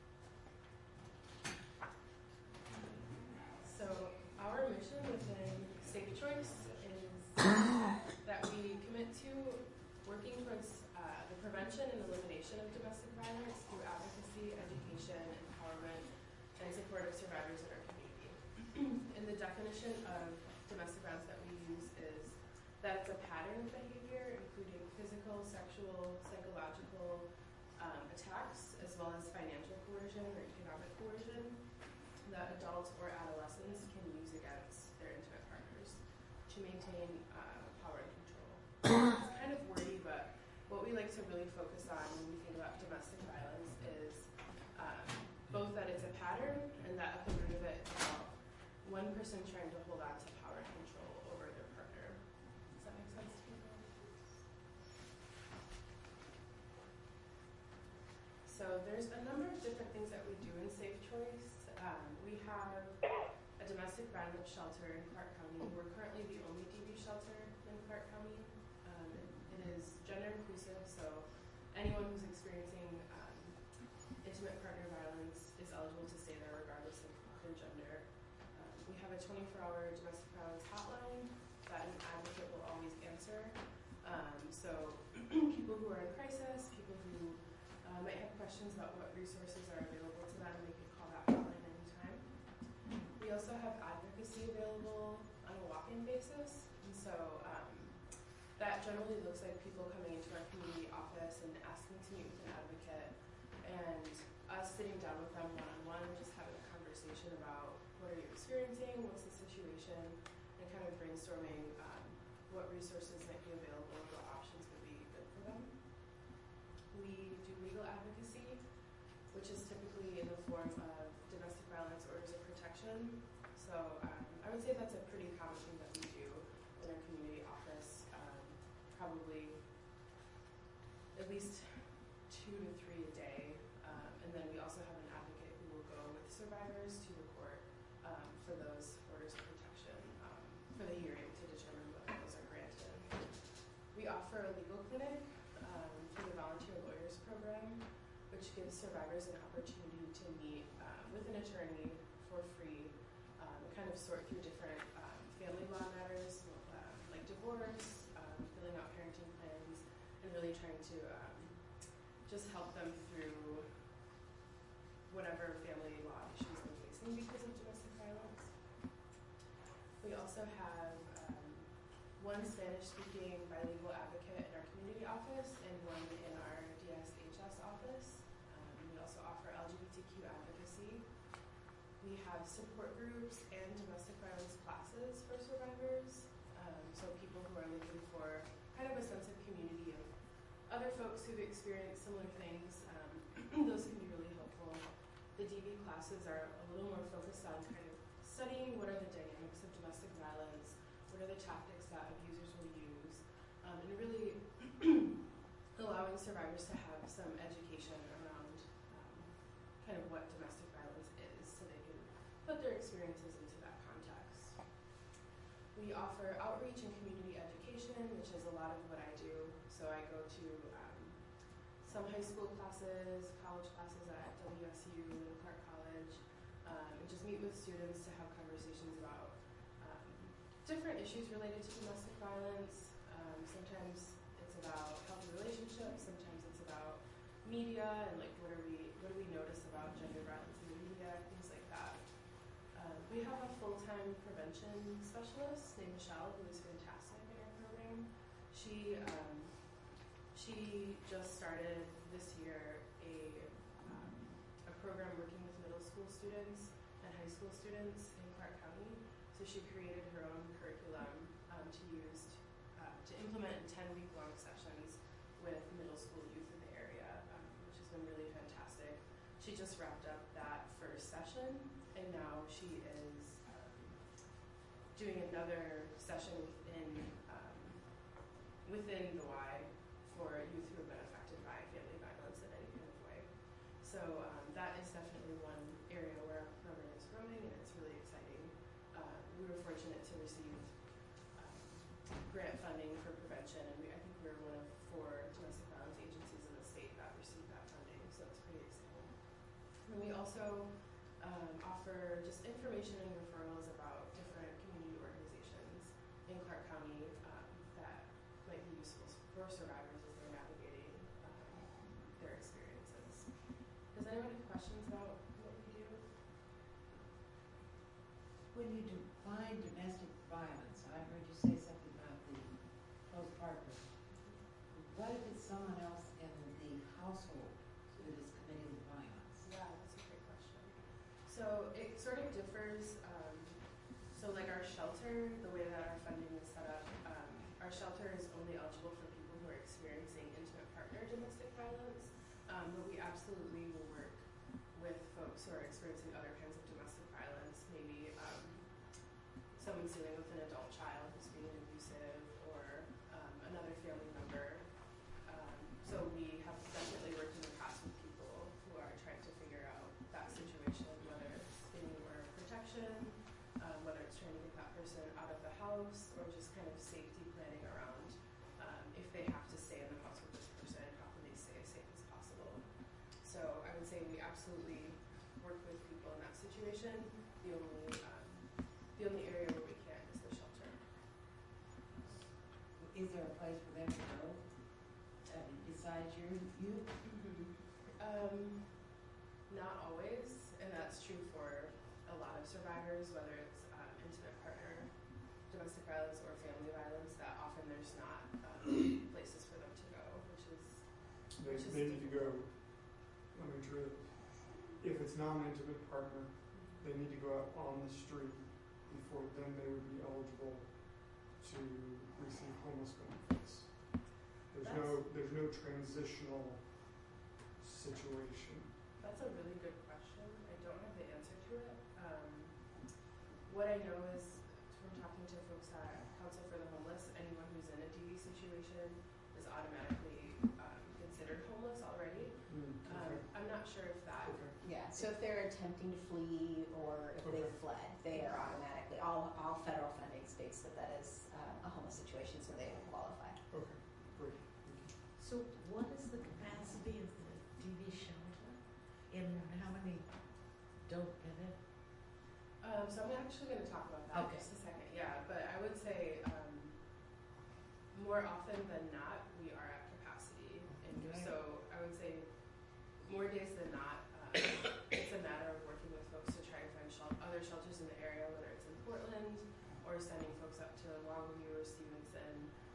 So our mission within Safe Choice is that we commit to working towards the prevention and elimination of domestic violence through advocacy, education, empowerment, and support of survivors in our community. And the definition of domestic violence that we use is that it's a pattern of behavior, including physical, sexual, psychological attacks, as well as financial coercion or economic coercion that adults or adolescents can use against their intimate partners to maintain power and control. It's kind of wordy, but what we like to really focus on when we think about domestic violence is both that it's a pattern and that at the root of it is about one person trying to hold on to power and control over their partner. Does that make sense to you? So there's a number of different things that we do in Safe Choice. We have a domestic violence shelter in Clark County. We're currently the only DV shelter in Clark County. It is gender inclusive, so anyone who's experiencing intimate partner violence is eligible to stay there regardless of their gender. We have a 24-hour domestic violence hotline that an advocate will always answer. So people who are in crisis, people who might have questions about what resources are available to them, they can call that hotline anytime. We also have advocacy available on a walk-in basis, and so that generally looks like people coming into our community office and asking to meet with an advocate, and us sitting down with them one-on-one, just having a conversation about what are you experiencing, what's the situation, and kind of brainstorming what resources might be available and what options would be good for them. We do legal advocacy, which is typically in the form of domestic violence orders of protection. So I would say that's a pretty common thing that we do in our community office. Probably at least 2 to 3 a day. And then we also have an advocate who will go with survivors to the court for those orders of protection for the hearing to determine whether those are granted. We offer a legal clinic through the Volunteer Lawyers Program, which gives survivors an opportunity to meet with an attorney for free and kind of sort through different family law matters like divorce, filling out parenting plans, and really trying to just help them through whatever family law issues they're facing because of domestic violence. We also have one Spanish-speaking bilingual advocate in our community office and one in our DSHS office. We also offer LGBTQ advocacy. We have support groups and domestic violence classes for survivors. So people who are looking for kind of a sense of community of other folks who've experienced similar things. Those can be really helpful. The DV classes are a little more focused on kind of studying what are the dynamics of domestic violence, what are the tactics that abusers will use, and really allowing survivors to have some education around kind of what domestic violence is so they can put their experiences into that context. We offer outreach and community education, which is a lot of what I do. So I go to some high school classes, college classes at WSU and Clark College, and just meet with students to have conversations about different issues related to domestic violence. Sometimes it's about healthy relationships, media and like what do we notice about gender violence in the media, things like that. We have a full-time prevention specialist named Michelle, who is fantastic in our program. She just started this year a program working with middle school students and high school students in Clark County. So she created her own curriculum to use to implement in 10-week-long sessions with middle school youth in the area, which has been really fantastic. She just wrapped up that first session, and now she is doing another session within the Y for youth who have been affected by family violence in any kind of way. So that is definitely one area where our program is growing, and it's really exciting. We were fortunate to receive grant funding for prevention, and I think we're one of 4 domestic violence agencies in the state that received that funding, so it's pretty exciting. And we also offer just information and referrals about different community organizations in Clark County that might be useful for survivors as they're navigating their experiences. Does anyone have questions about what we do? When you define domestic violence, I heard you say something about the close partner. What if it's someone else in the household that is committing the violence? Yeah, that's a great question. So it sort of differs. So like our shelter, the way that our funding is set up, our shelter is only eligible for people who are experiencing intimate partner domestic violence, but we absolutely will work with folks who are experiencing other kinds of domestic violence, maybe someone's dealing with an adult child who's being abusive, or another family member. So we have definitely worked in the past with people who are trying to figure out that situation, whether it's getting more protection, whether it's trying to get that person out of the house, or just kind of safety planning around if they have to stay in the house with this person, how can they stay as safe as possible. So I would say we absolutely work with people in that situation. The only area where we can't is the shelter. Is there a place for them to go besides you? Not always, and that's true for a lot of survivors, whether it's intimate partner, domestic violence, or family violence, that often there's not places for them to go, which is They need to go, let me try it. If it's not an intimate partner, they need to go out on the street before then they would be eligible to receive homeless benefits. There's no transitional situation. That's a really good question. I don't have the answer to it. What I know is from talking to folks at Council for the Homeless, anyone who's in a DV situation is automatically considered homeless already. I'm not sure if that. Okay. Yeah, so if they're attempting to flee or if they've fled, they are automatically, all federal funding states that is a homeless situation, so they will qualify. Okay, great. So what is the capacity of the DV shelter, and how many don't get it? So I'm actually going to talk about that in Okay. just a second. Yeah, but I would say more often than not, we are at capacity. And Right. so I would say more days than not, it's a matter of working with folks to try and find other shelters in the area, whether it's in Portland or sending folks up to Longview or Stevenson.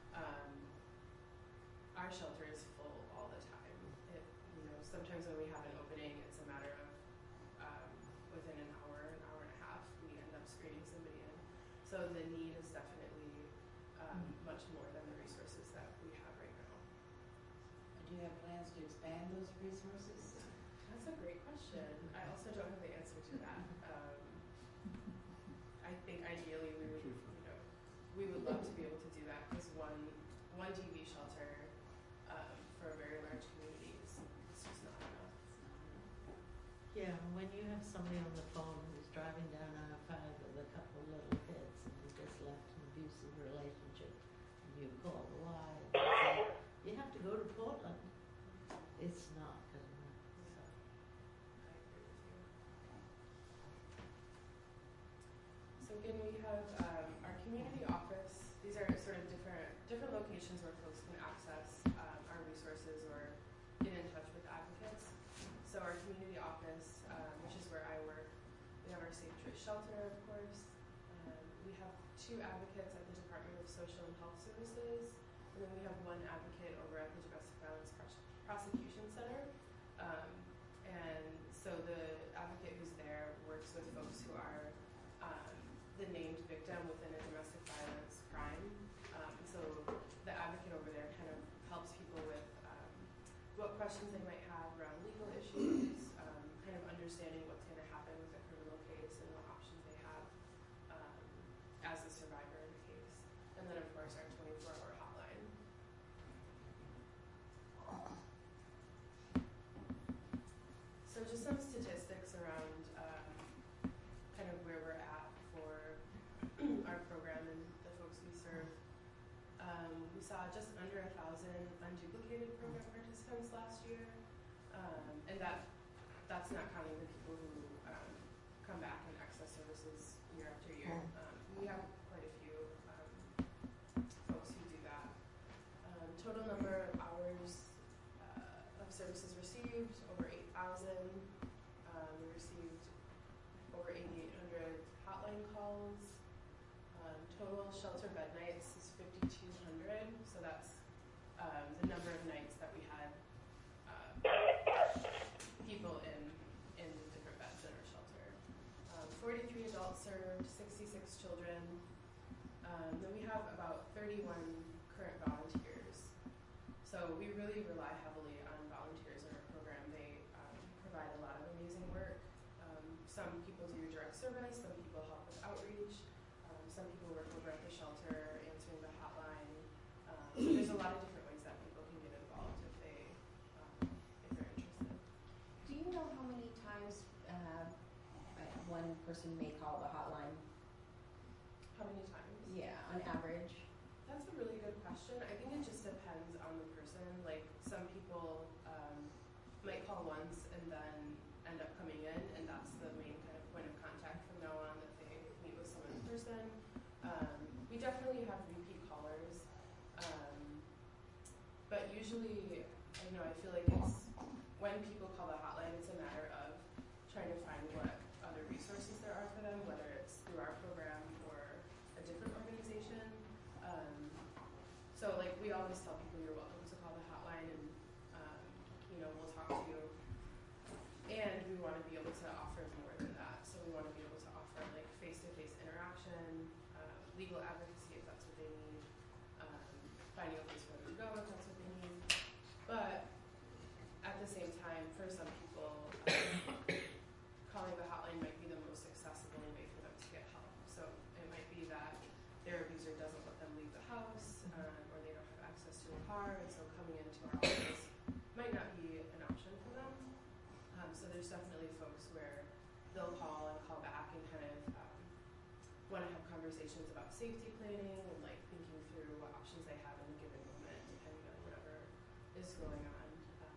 Our shelter is full all the time. Sometimes when we have an opening, it's a matter of within an hour and a half, we end up screening somebody in. So the need is definitely much more than the resources that we have right now. Do you have plans to expand those resources? That's a great question. I also don't have the answer to that. I think ideally we would love to be able to do that, because one DV shelter for a very large community is just not enough. Yeah, when you have somebody on the phone who's driving down I-5 with a couple little kids and who just left an abusive relationship, and you call the Y and say, you have to go to Portland. It's not good enough. So. I agree with you. So again, we have our community office. These are sort of different locations where folks can access our resources or get in touch with advocates shelter, of course. We have 2 advocates at the Department of Social and Health Services, and then we have 1 advocate over at the Domestic Violence Prosecution Center. And so the advocate who's there works with folks who are the named victim within a domestic violence crime. So the advocate over there kind of helps people with what questions they might have around legal issues, kind of understanding what's going to happen with a criminal case and what options they have as a survivor in the case. And then, of course, our 24-hour hotline. So just some statistics around kind of where we're at for our program and the folks we serve. We saw just under 1,000 unduplicated program participants last year, and that's not counting the people who come back and access services year after year. We have quite a few folks who do that. Total number of hours of services received, over 8,000. We received over 8,800 hotline calls. Total shelter bed nights is 5,200, so that's the number of nights that we had people in different beds in our shelter. 43 adults served, 66 children. Then we have about 31 current volunteers. So we really rely heavily on volunteers in our program. They provide a lot of amazing work. Some people do direct service, some people help with outreach, some people work over at the shelter answering the hotline. So there's a lot of different ways that people can get involved if they're interested. Do you know how many times one person may call the hotline? How many times? Yeah, on average. That's a really good question. I think it just depends on the person. Like, some people might call once and then end up coming in, and that's the main kind of point of contact from now on, that they meet with someone in person. We definitely have repeat callers, but usually, I feel like it's when people call the hotline, it's a matter of trying to find what other resources there are for them, whether it's through our program or a different organization. So like, we always tell people you're welcome to call the hotline, and we'll talk to you. And we want to be able to offer more than that. So we want to be able to offer like face-to-face interaction, legal advocacy if that's what they need, finding a place for them to go if that's what they need. But at the same time, for some people, calling the hotline might be the most accessible way for them to get help. So it might be that their abuser doesn't let them leave the house, or they don't have access to a car, and so coming into our office might not be an option for them. So there's definitely folks where they'll call and call back and kind of want to have conversations about safety planning and like thinking through what options they have in a given moment, depending on whatever is going on.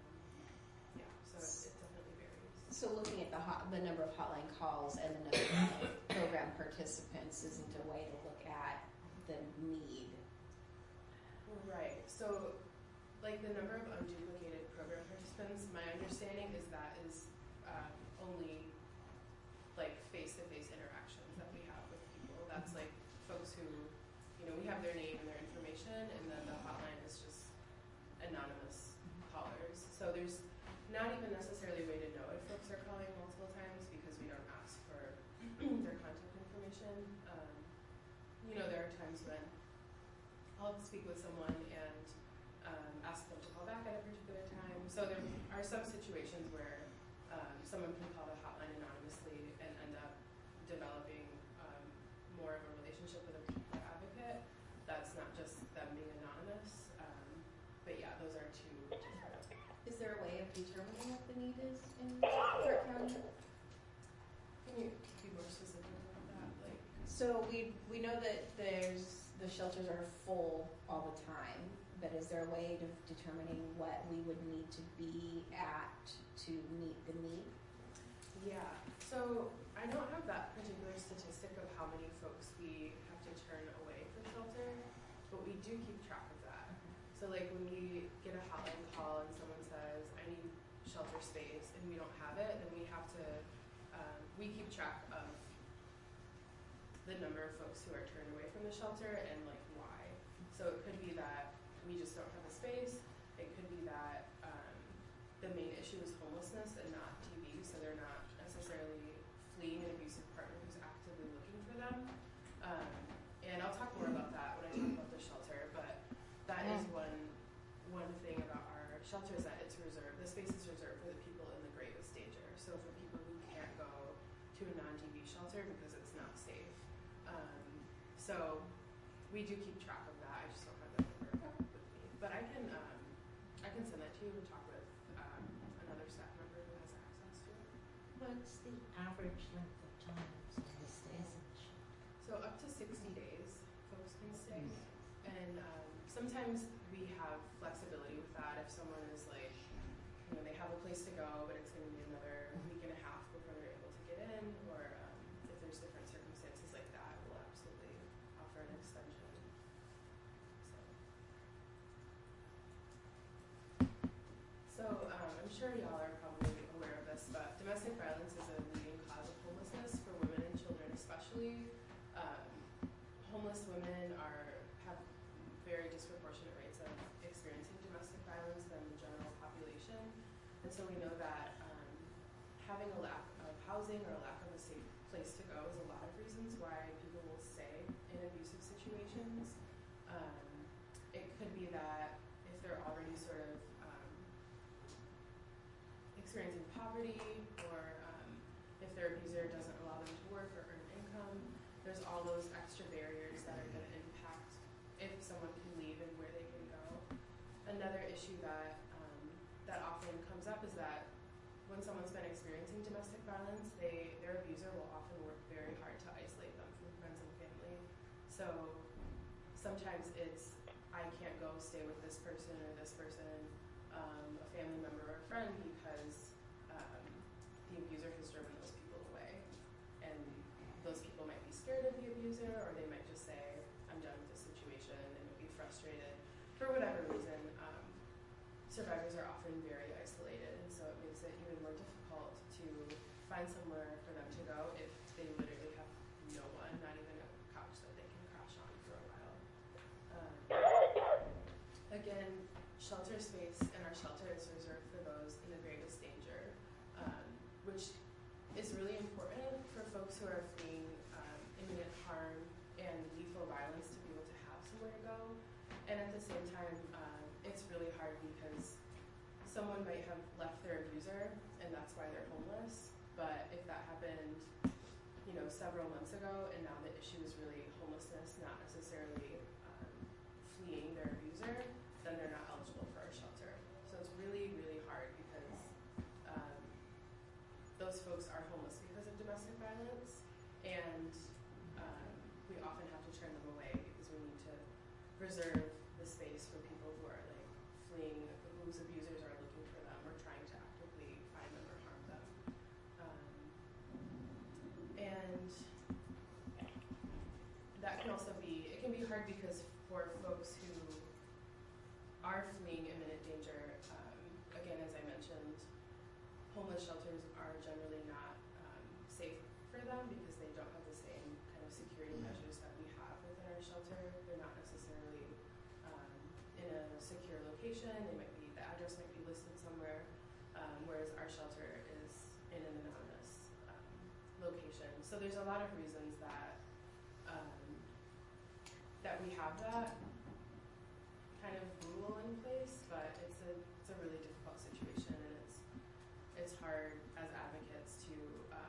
So it definitely varies. So looking at the number of hotline calls and the number of program participants isn't a way to look at the need. Right. So, like, the number of unduplicated program participants, my understanding is that is only like face-to-face interactions that we have with people. That's like folks who, we have their name and their information, and then the hotline is just anonymous callers. So there's not even necessarily a way to know if folks are calling multiple times because we don't ask for their contact information. There are times when I'll speak with someone and ask them to call back at a particular time. So there are some situations where someone can call the hotline anonymously and end up developing more of a relationship with a particular advocate. That's not just them being anonymous. But yeah, those are two different. Is there a way of determining what the need is in Clark County? Can you be more specific about that? Like, so we know that the shelters are full all the time, but is there a way of determining what we would need to be at to meet the need? Yeah, so I don't have that particular statistic of how many folks we have to turn away from shelter, but we do keep track of that. So like, when we get a hotline call and someone says, I need shelter space, and we don't have it, then we have to, we keep track of the number of folks who are turned away from the shelter and like why. So it could be that we just don't have a space. It could be that the main issue is homelessness and not TV, so they're not necessarily fleeing an abusive partner who's actively looking for them. And I'll talk more about that when I talk about the shelter, but that is one thing about our shelter is that it's reserved. The space is reserved for the people in the greatest danger. So for people who can't go to a non-TV shelter because it's not safe. So we do keep track of that. I just don't have that number with me, but I can send that to you and talk with another staff member who has access to it. What's the average length of time somebody stays in the shelter? So up to 60 days, folks can stay, and sometimes we have flexibility with that. If someone is like, they have a place to go, but it's going to be another week and a half before they're able to get in, or if there's different circumstances like that, we'll absolutely offer an extension. So I'm sure y'all are probably aware of this, but domestic violence is a leading cause of homelessness for women and children especially. Homeless women have very disproportionate rates of experiencing domestic violence than the general population. And so we know that having a lack of housing or a lack of a safe place to go is a lot of reasons why people will stay in abusive situations. It could be that if they're already sort of experiencing poverty, or if their abuser doesn't allow them to work or earn income, there's all those extra barriers that are going to impact if someone can leave and where they can go. Another issue that often comes up is that when someone's been experiencing domestic violence, their abuser will often work very hard to isolate them from friends and family. So sometimes it's, I can't go stay with this person or this person, a family member or a friend, because the abuser has driven those people away. And those people might be scared of the abuser, or they might just say, I'm done with this situation, and might be frustrated. For whatever reason, survivors are often very isolated, and so it makes it even more difficult to find somewhere for them to go if they literally have no one, not even a couch that they can crash on for a while. Again, shelter space in our shelter is reserved for those in the greatest danger, which is really important for folks who are fleeing imminent harm and lethal violence to be able to have somewhere to go. And at the same time, it's really hard because someone might have left their abuser and that's why they're homeless. But if that happened, several months ago, and now the issue is really homelessness, not necessarily fleeing their abuser, then they're not eligible for our shelter. So it's really, really hard because those folks are homeless because of domestic violence, and we often have to turn them away because we need to preserve the space for people who are like fleeing, whose abusers are looking for them or trying to actively find them or harm them. And that can also be, it can be hard because for folks who are fleeing imminent danger, again, as I mentioned, homeless shelters are generally not safe for them because they don't have the same kind of security measures that we have within our shelter. They're not necessarily in a secure location. The address might be listed somewhere, whereas our shelter is in an anonymous location. So there's a lot of reasons that that we have that kind of rule in place, but it's a really difficult situation, and it's hard as advocates to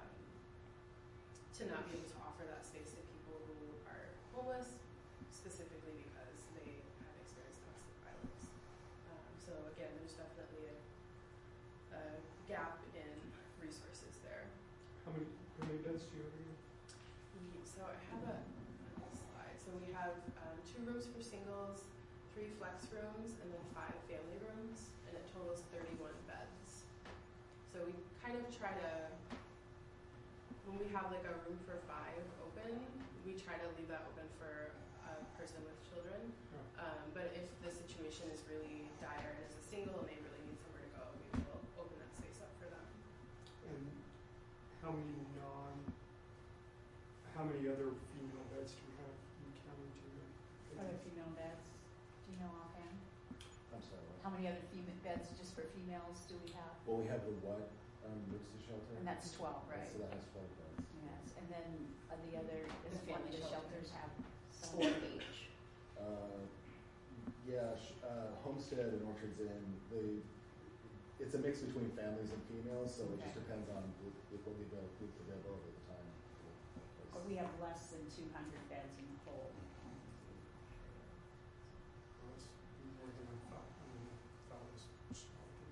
not be able to offer that space to people who are homeless, specifically because they have experienced domestic violence. So again, there's definitely a gap in resources there. How many beds do you have again? So I have a slide. So we have 2 rooms for singles, 3 flex rooms, and then 5 family rooms, and it totals 31 beds. So we kind of try to, when we have like a room for 5 open, we try to leave that open for a person with children. But if the situation is really dire and is a single and they really need somewhere to go, we will open that space up for them. And how many other female how many other beds just for females do we have? Well, we have the what, emergency shelter? And that's 12, right? So that has 12 beds. Yes, and then the other, The one of family the shelters. shelters have Four each. Homestead and Orchards Inn, it's a mix between families and females, so it just Okay. depends on what the available at the time. But we have less than 200 beds in the whole. Well, it's more than I thought. I thought it was smaller than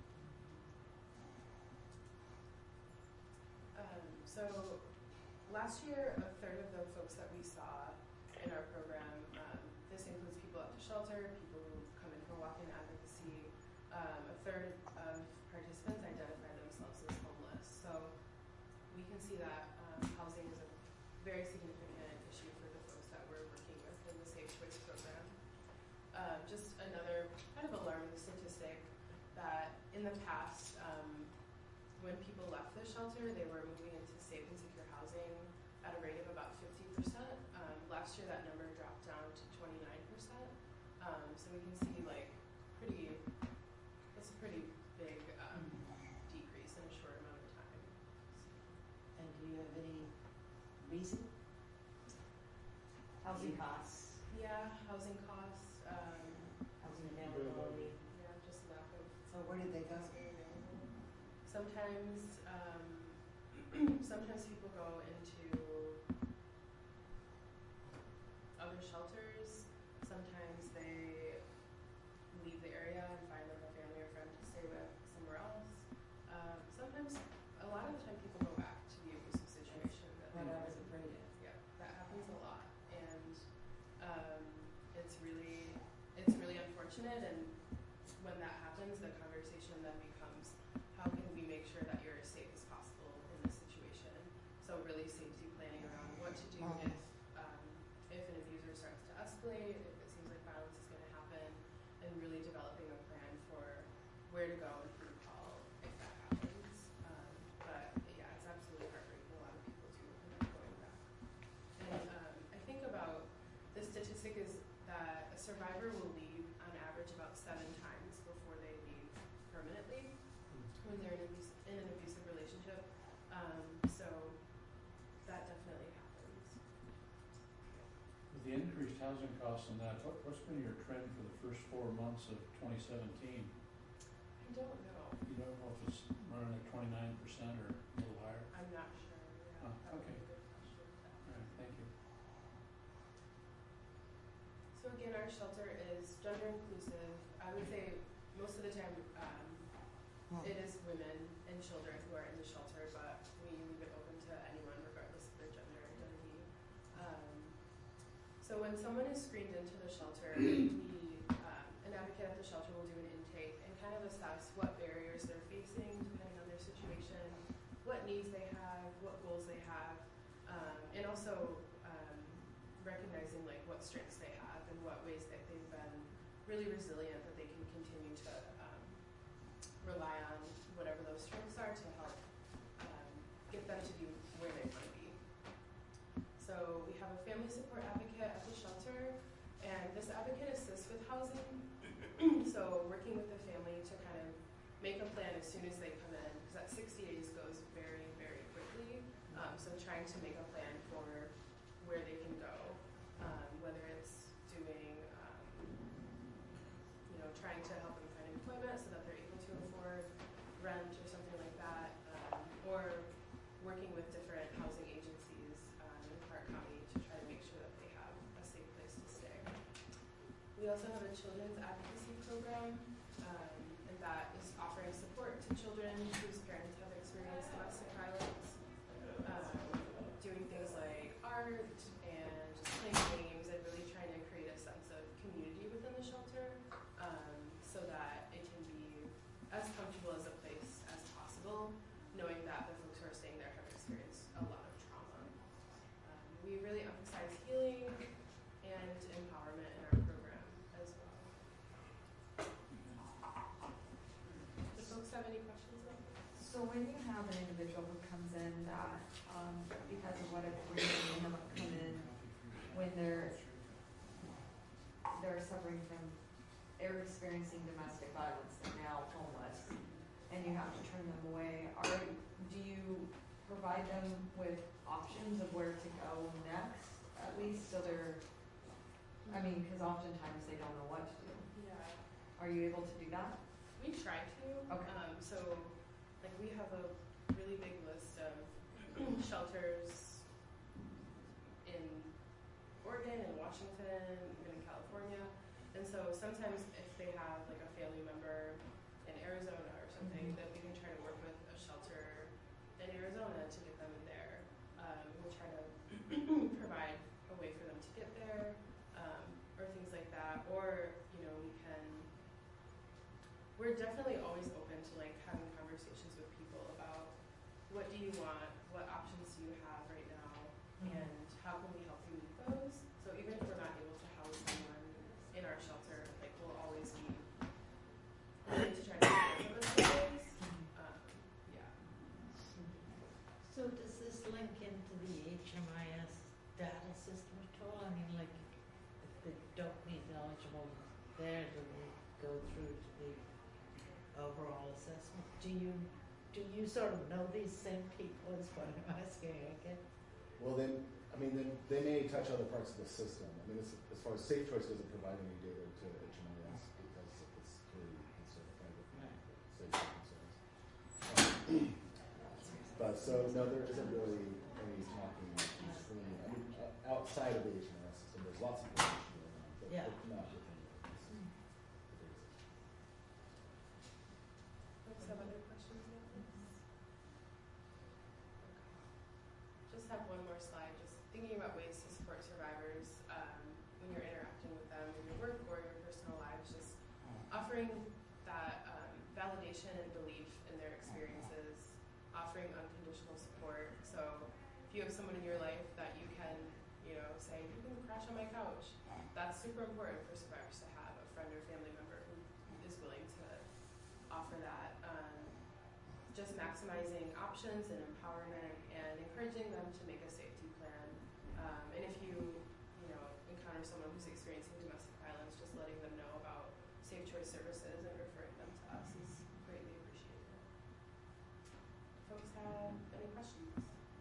that. So last year, a third of the folks that we saw in our program, this includes people at the shelter, people who come in for walk-in advocacy. A third of participants identify themselves as homeless. So we can see that housing is a very significant issue for the folks that we're working with in the Safe Choice program. Just another kind of alarming statistic that in the past, when people left the shelter, they were moving into safe and secure housing at a rate of about 50%. Last year, that number dropped down to 29%. So we can see it's a pretty big decrease in a short amount of time. And do you have any reason? Housing costs, Yeah, housing costs, housing availability. yeah, just lack of So where did they go? Sometimes, sometimes people go into other shelters. Sometimes they leave the area and find like a family or friend to stay with somewhere else. Sometimes, a lot of the time, people go back to the abusive situation that they were in. Yeah, that happens a lot, and it's really unfortunate. And when that happens, the conversation then becomes, how can we make sure that you're as safe as possible in this situation? So really safety planning around what to do if an abuser starts to escalate, if it seems like violence is going to happen, and really developing a plan for where to go and who to call if that happens. But yeah, it's absolutely heartbreaking. A lot of people do end up going back. And I think about the statistic is that a survivor will leave on average about 7 times before they leave permanently when they're in an abusive relationship. So that definitely happens. With the increased housing costs and that, what's been your trend for the first 4 months of 2017? I don't know. You don't know if it's running at 29% or a little higher? I'm not sure. Yeah, Oh, that would okay. be a good question. All right, thank you. So again, our shelter is gender inclusive. I would say most of the time it is women and children who are in the shelter, but we leave it open to anyone regardless of their gender identity. So when someone is screened into the shelter, an advocate at the shelter will do an intake and kind of assess what barriers they're facing depending on their situation, what needs they have, what goals they have, and also recognizing like what strengths they have and what ways that they've been really resilient, that they can continue to rely on whatever those strengths are to help get them to be where they want to be. So we have a family support advocate at the shelter, and this advocate assists with housing. So working with the family to kind of make a plan as soon as they come in, because that 60 days goes very, very quickly. So trying to make a plan for where they can go, whether it's doing, trying to help them find employment so that they're able to afford rent or something like that, or working with different housing agencies in Clark County to try to make sure that they have a safe place to stay. We also have a children's advocacy program, and that is offering support to children whose parents have experienced domestic violence, doing things like art and just playing games and really trying to create a sense of community within the shelter, so that it can be as comfortable as a place as possible, knowing that the folks who are staying there have experienced a lot of trauma. We really emphasize healing and empowerment in our program as well. Do folks have any questions about this? So when you have an individual who comes in that, because of whatever reason, they come in when they're suffering from air are experiencing domestic violence, they're now homeless, and you have to turn them away, do you provide them with options of where to go next, at least, so they're, I mean, because oftentimes they don't know what to do. Yeah, Are you able to do that? we try to. Okay. So, like, we have a really big list of shelters in Oregon and Washington, even in California. And so sometimes if they have like a family member in Arizona or something, then we can try to work with a shelter in Arizona to get them in there. We'll try to provide a way for them to get there, or things like that. Or, you know, we're definitely always open to like having conversations with people about what do you want, what options do you have right now, and how can we help you meet those. So even if we're not able to house someone in our shelter, like we'll always be willing to try to get them in ways. Yeah. So does this link into the HMIS data system at all? I mean, like, if they don't meet eligible there, do they go through to the overall assessment? Do you sort of know these same people is what I'm asking again? Well, then, I mean, then they may touch other parts of the system. I mean, as far as Safe Choice doesn't provide any data to HMIS because it's security certified with safety concerns. But so, no, there isn't really any talking between, I mean, outside of the HMIS system, there's lots of information going on, but Yeah. not within the data system. Folks have other questions about this? Just have one more slide, just thinking about ways to support survivors when you're interacting with them in your work or your personal lives, just offering that validation and belief in their experiences, offering unconditional support. So if you have someone in your life that you can, you know, say, you can crash on my couch, that's super important for survivors to have a friend or family member who is willing to offer that. Just maximizing options and empowerment and encouraging them to make a safety plan. And if you encounter someone who's experiencing domestic violence, just letting them know about Safe Choice services and referring them to us is greatly appreciated. Folks have any questions?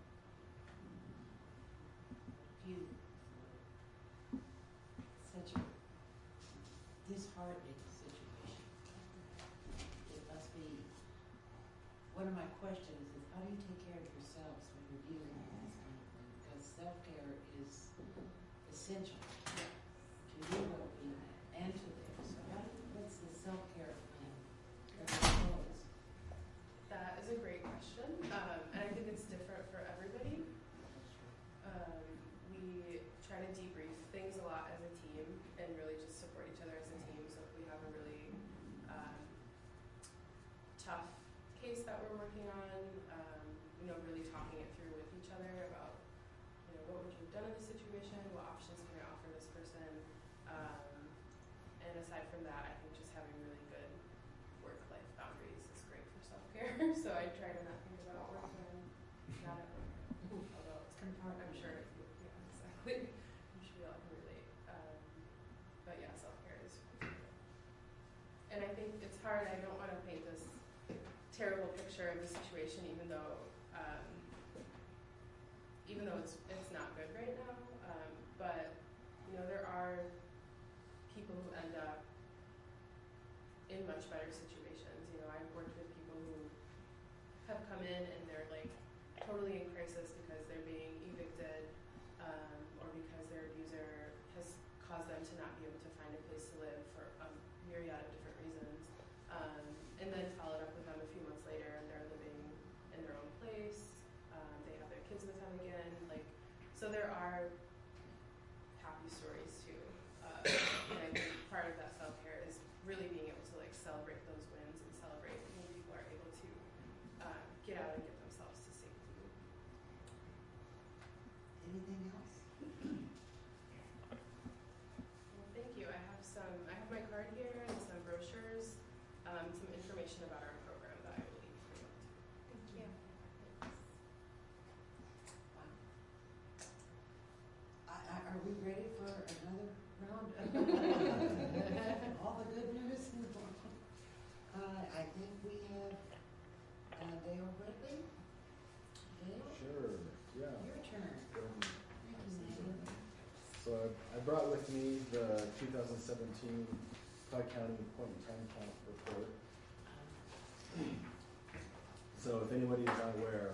Such a disheartening situation. It must be, one of my questions is how do you take care of yourselves when you're dealing with this kind of thing? Because self-care is essential to your well-being and to theirs. So what's the self-care plan that follows? That is a great question, and I think it's different for everybody. We try to debrief things a lot as a team and really just support each other as a team. So if we have a really tough case that we're working on, really talking it through with each other about, what would you have done in this situation? What options can I offer this person? And aside from that, I think just having really good work-life boundaries is great for self-care. So I try to not think about work when I'm not at work. Although it's I'm sure, exactly. I'm sure we all can relate. But yeah, self-care is really good. And I think it's hard. I don't want to paint this terrible picture of the situation, even though it's not good right now. But there are people who end up in much better situations. I've worked with people who have come in and they're like totally in crisis because they're being evicted, or because their abuser has caused them to not be able to find a place to live for a myriad of different reasons. And then followed up with them a few months later and they're living in their own place. They have their kids with them again. So there are happy stories too. And I think part of that self-care is really being able to celebrate those wins and celebrate when people are able to get out and get themselves to safety. Anything else? Well, thank you. I have my card here and some brochures, some information about our program that I will leave for you. Thank you. Are we ready for another round? All the good news brought with me the 2017 Clark County Point in Time Count report. So if anybody is unaware,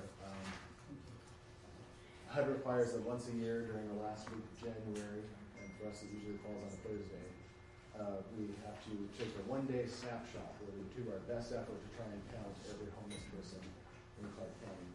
HUD requires that once a year during the last week of January, and for us it usually falls on a Thursday, we have to take a one-day snapshot where we do our best effort to try and count every homeless person in Clark County.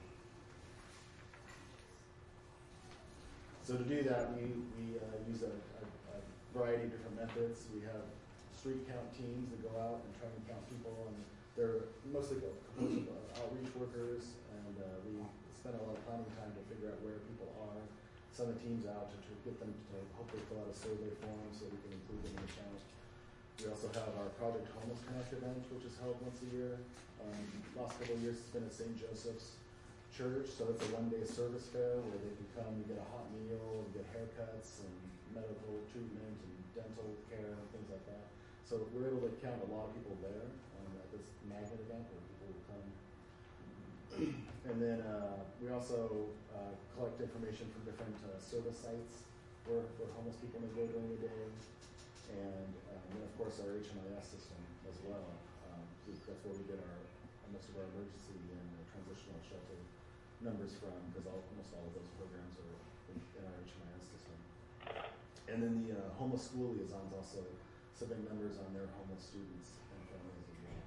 So to do that, we use a variety of different methods. We have street count teams that go out and try and count people, and they're mostly composed of outreach workers, and we spend a lot of planning time to figure out where people are, send the teams out to get them to hopefully fill out a survey form so we can include them in the count. We also have our Project Homeless Connect event, which is held once a year. Last couple of years it's been at St. Joseph's Church, so it's a one-day service fair where they can come, you get a hot meal, you get haircuts and medical treatment and dental care and things like that. So we're able to count a lot of people there at this magnet event where people will come. And then we also collect information from different service sites where homeless people may go during the day. And then of course our HMIS system as well. That's where we get most of our emergency and transitional shelter numbers from, because almost all of those programs are in our HMIS system. And then the homeless school liaisons also submit numbers on their homeless students and families as well.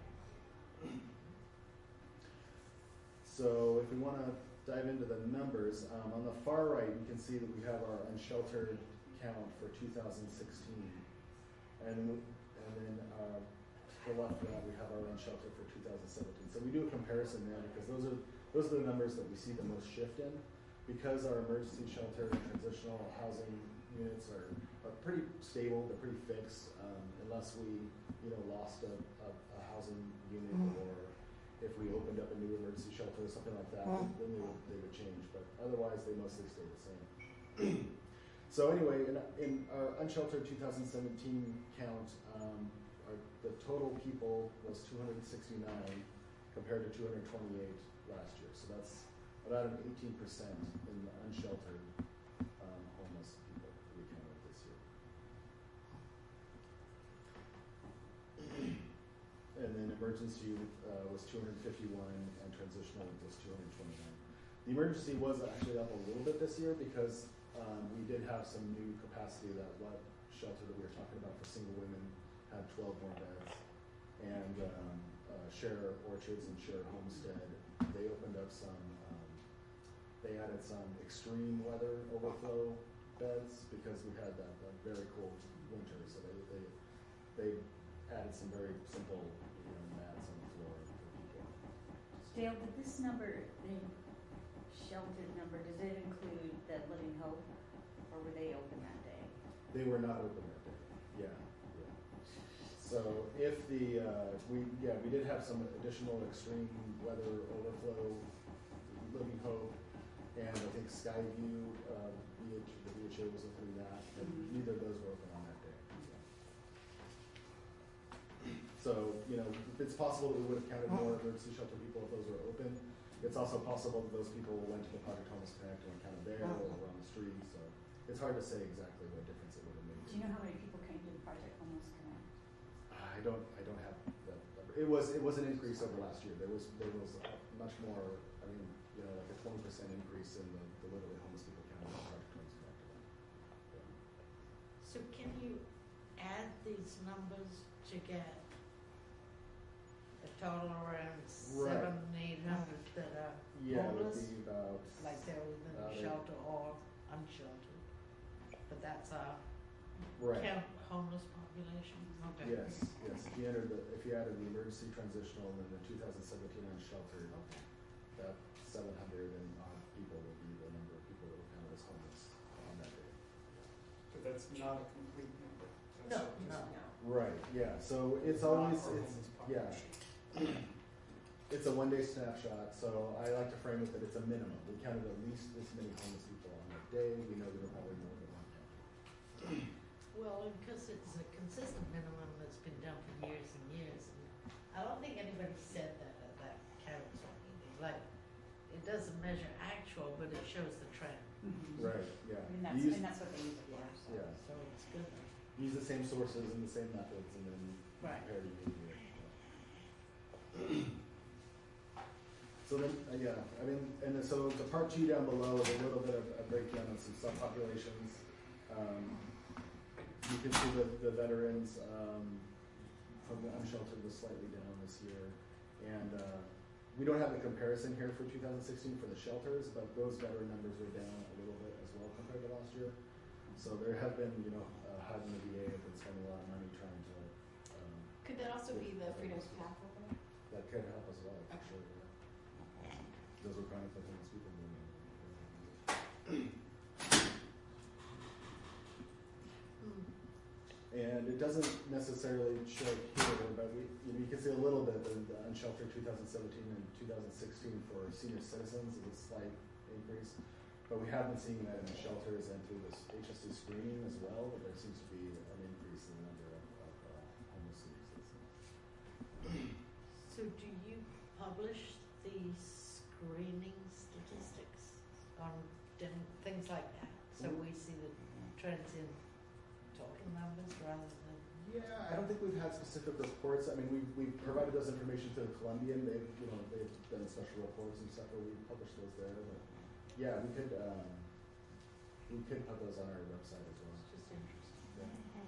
So if we want to dive into the numbers, on the far right you can see that we have our unsheltered count for 2016. And then to the left of that we have our unsheltered for 2017. So we do a comparison there because those are the numbers that we see the most shift in. Because our emergency shelter and transitional housing units are pretty stable, they're pretty fixed, unless we lost a housing unit, or if we opened up a new emergency shelter or something like that, then they would change. But otherwise, they mostly stay the same. So anyway, in our unsheltered 2017 count, the total people was 269 compared to 228 last year. So that's about an 18% in the unsheltered homeless people that we counted this year. And then emergency was 251 and transitional was 229. The emergency was actually up a little bit this year because we did have some new capacity. That shelter that we were talking about for single women had 12 more beds. And Share Orchards and Share Homestead, they opened up some, they added some extreme weather overflow beds because we had that very cold winter. So they added some very simple mats on the floor for people. Dale, did this number, the sheltered number, does it include the Living Hope, or were they open that day? They were not open that day. Yeah. So if we did have some additional extreme weather overflow, Living Hope, and I think Skyview, the VHA was including that, but neither of those were open on that day. So, it's possible that we would have counted more emergency shelter people if those were open. It's also possible that those people went to the Project Homeless Connect and counted there or were on the street. So it's hard to say exactly what difference it would have made. Do you know how many people came to the Project Homeless Connect? I don't have that number. It was an increase over last year. There was much more. I mean, like a 20% increase in the literally homeless people counted in Project Homeless Connect. Yeah. So can you add these numbers to get a total around 700, 800 that are homeless? It would be about like they're within the shelter or unsheltered. But that's our count homeless population. Okay. Yes. If you added the emergency transitional and then the 2017 unsheltered, that 700 and odd people would be the number of people that were counted as homeless on that day. But that's not a complete number. No. Right. Yeah. So it's always it's a one-day snapshot. So I like to frame it that it's a minimum. We counted at least this many homeless people on that day. We know there were probably more than one county. Well, because it's a consistent minimum that's been done for years and years. And I don't think anybody said that counts or anything. Like, it doesn't measure actual, but it shows the trend. Right, yeah. And You use- that's what they use it for, so. Yeah, So it's good. use the same sources and the same methods and then Right. compare to you. So then, yeah, I mean, and then, so the part 2 down below is a little bit of a breakdown of some subpopulations. You can see the veterans from the unsheltered was slightly down this year. And we don't have the comparison here for 2016 for the shelters, but those veteran numbers are down a little bit as well compared to last year. So there have been, HUD and the VA have been spending a lot of money trying to. Could that also be the Freedom's Path opening? That could help as well, for sure. Yeah. Those were chronic homeless people. And it doesn't necessarily show here, but you can see a little bit of the unsheltered 2017 and 2016 for senior citizens is a slight increase. But we have been seeing that in the shelters and through this HSD screening as well, that there seems to be an increase in the number of homeless senior citizens. So do you publish the screening statistics on different things like that? So we see the trends in total numbers rather than... Yeah, I don't think we've had specific reports. I mean, we've provided those information to the Columbian. They've done special reports and stuff where we publish those there. But yeah, we could put those on our website as well. It's just interesting. Yeah.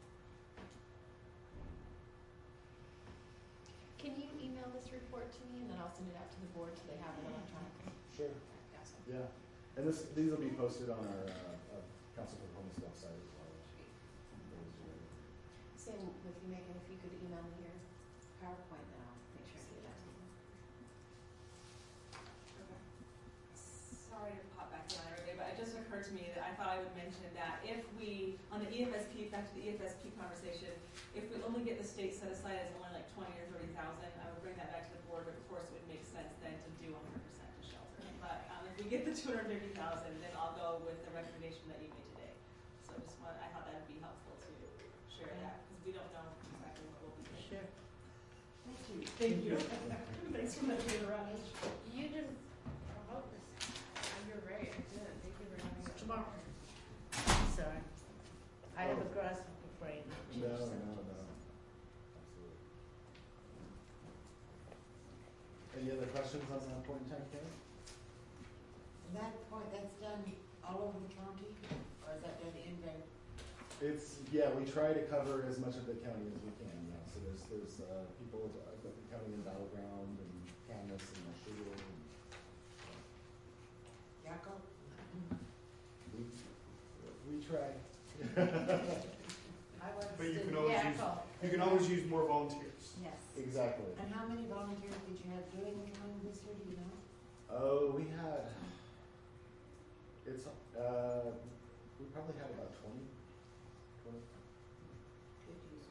Can you email this report to me and then I'll send it out to the board so they have it electronically? Sure. Awesome. Yeah, and these will be posted on our Council for Homeless website as well. Same with you, Megan, if you could email me your PowerPoint, then I'll make sure I get that to you. Okay. Sorry to pop back in on everybody, but it just occurred to me that I thought I would mention that if we, on the EFSP, back to the EFSP conversation, if we only get the state set aside as only like 20 or 30,000, I would bring that back to the board, but of course it would make sense then to do 100% to shelter. But if we get the 250,000, then I'll go with the recommendation that you made today. So I thought that would be helpful to share that, because we don't know exactly what will be doing. Sure. Thank you. Thank you. Thanks for letting me around. You didn't promote this. You're right, I did. Thank you for having us. Tomorrow. Sorry. I have a grasshopper brain. No. Absolutely. Any other questions on that point in time, Karen? That point, that's done all over the county, or is that done in Vail? We try to cover as much of the county as we can. Yeah. So there's people coming in Battleground and Camas and Sugar. Yakko? We try. I was. But you can always use more volunteers. Yes. Exactly. And how many volunteers did you have doing the one this year, do you know? Oh, we probably had about 20. Good use.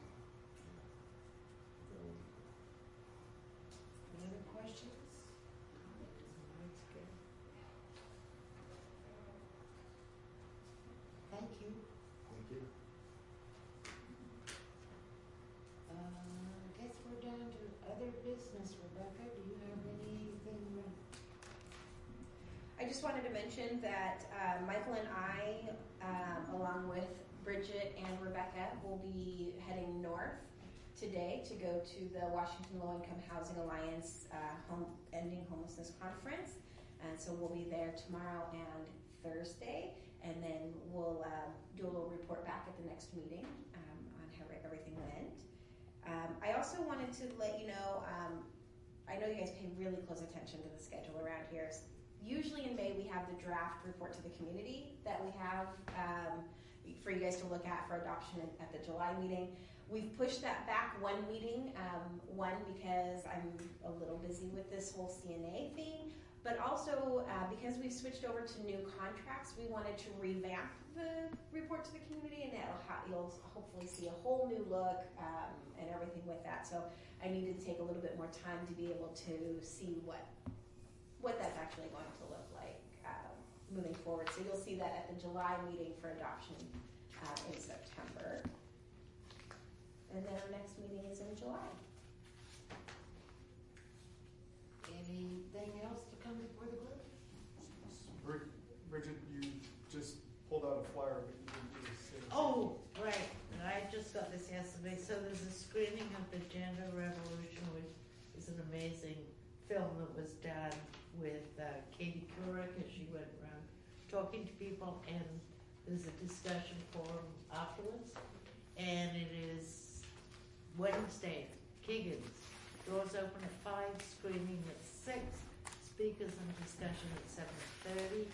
Any other questions? That's good. Thank you. Thank you. I guess we're down to other business. Rebecca, do you have anything? I just wanted to mention that Michael and I, along with Bridget and Rebecca, will be heading north today to go to the Washington Low Income Housing Alliance Ending Homelessness Conference. And so we'll be there tomorrow and Thursday, and then we'll do a little report back at the next meeting on how everything went. I also wanted to let you know, I know you guys pay really close attention to the schedule around here. Usually in May we have the draft report to the community that we have for you guys to look at for adoption at the July meeting. We've pushed that back one meeting, one because I'm a little busy with this whole CNA thing, but also because we've switched over to new contracts, we wanted to revamp the report to the community, and you'll hopefully see a whole new look and everything with that. So I needed to take a little bit more time to be able to see what that's actually going to look like moving forward. So you'll see that at the July meeting for adoption in September. And then our next meeting is in July. Anything else to come before the group? Bridget, you Canada Revolution, which is an amazing film that was done with Katie Couric as she went around talking to people, and there's a discussion forum afterwards. And it is Wednesday, Kiggins. Doors open at 5, screening at 6, speakers and discussion at 7:30.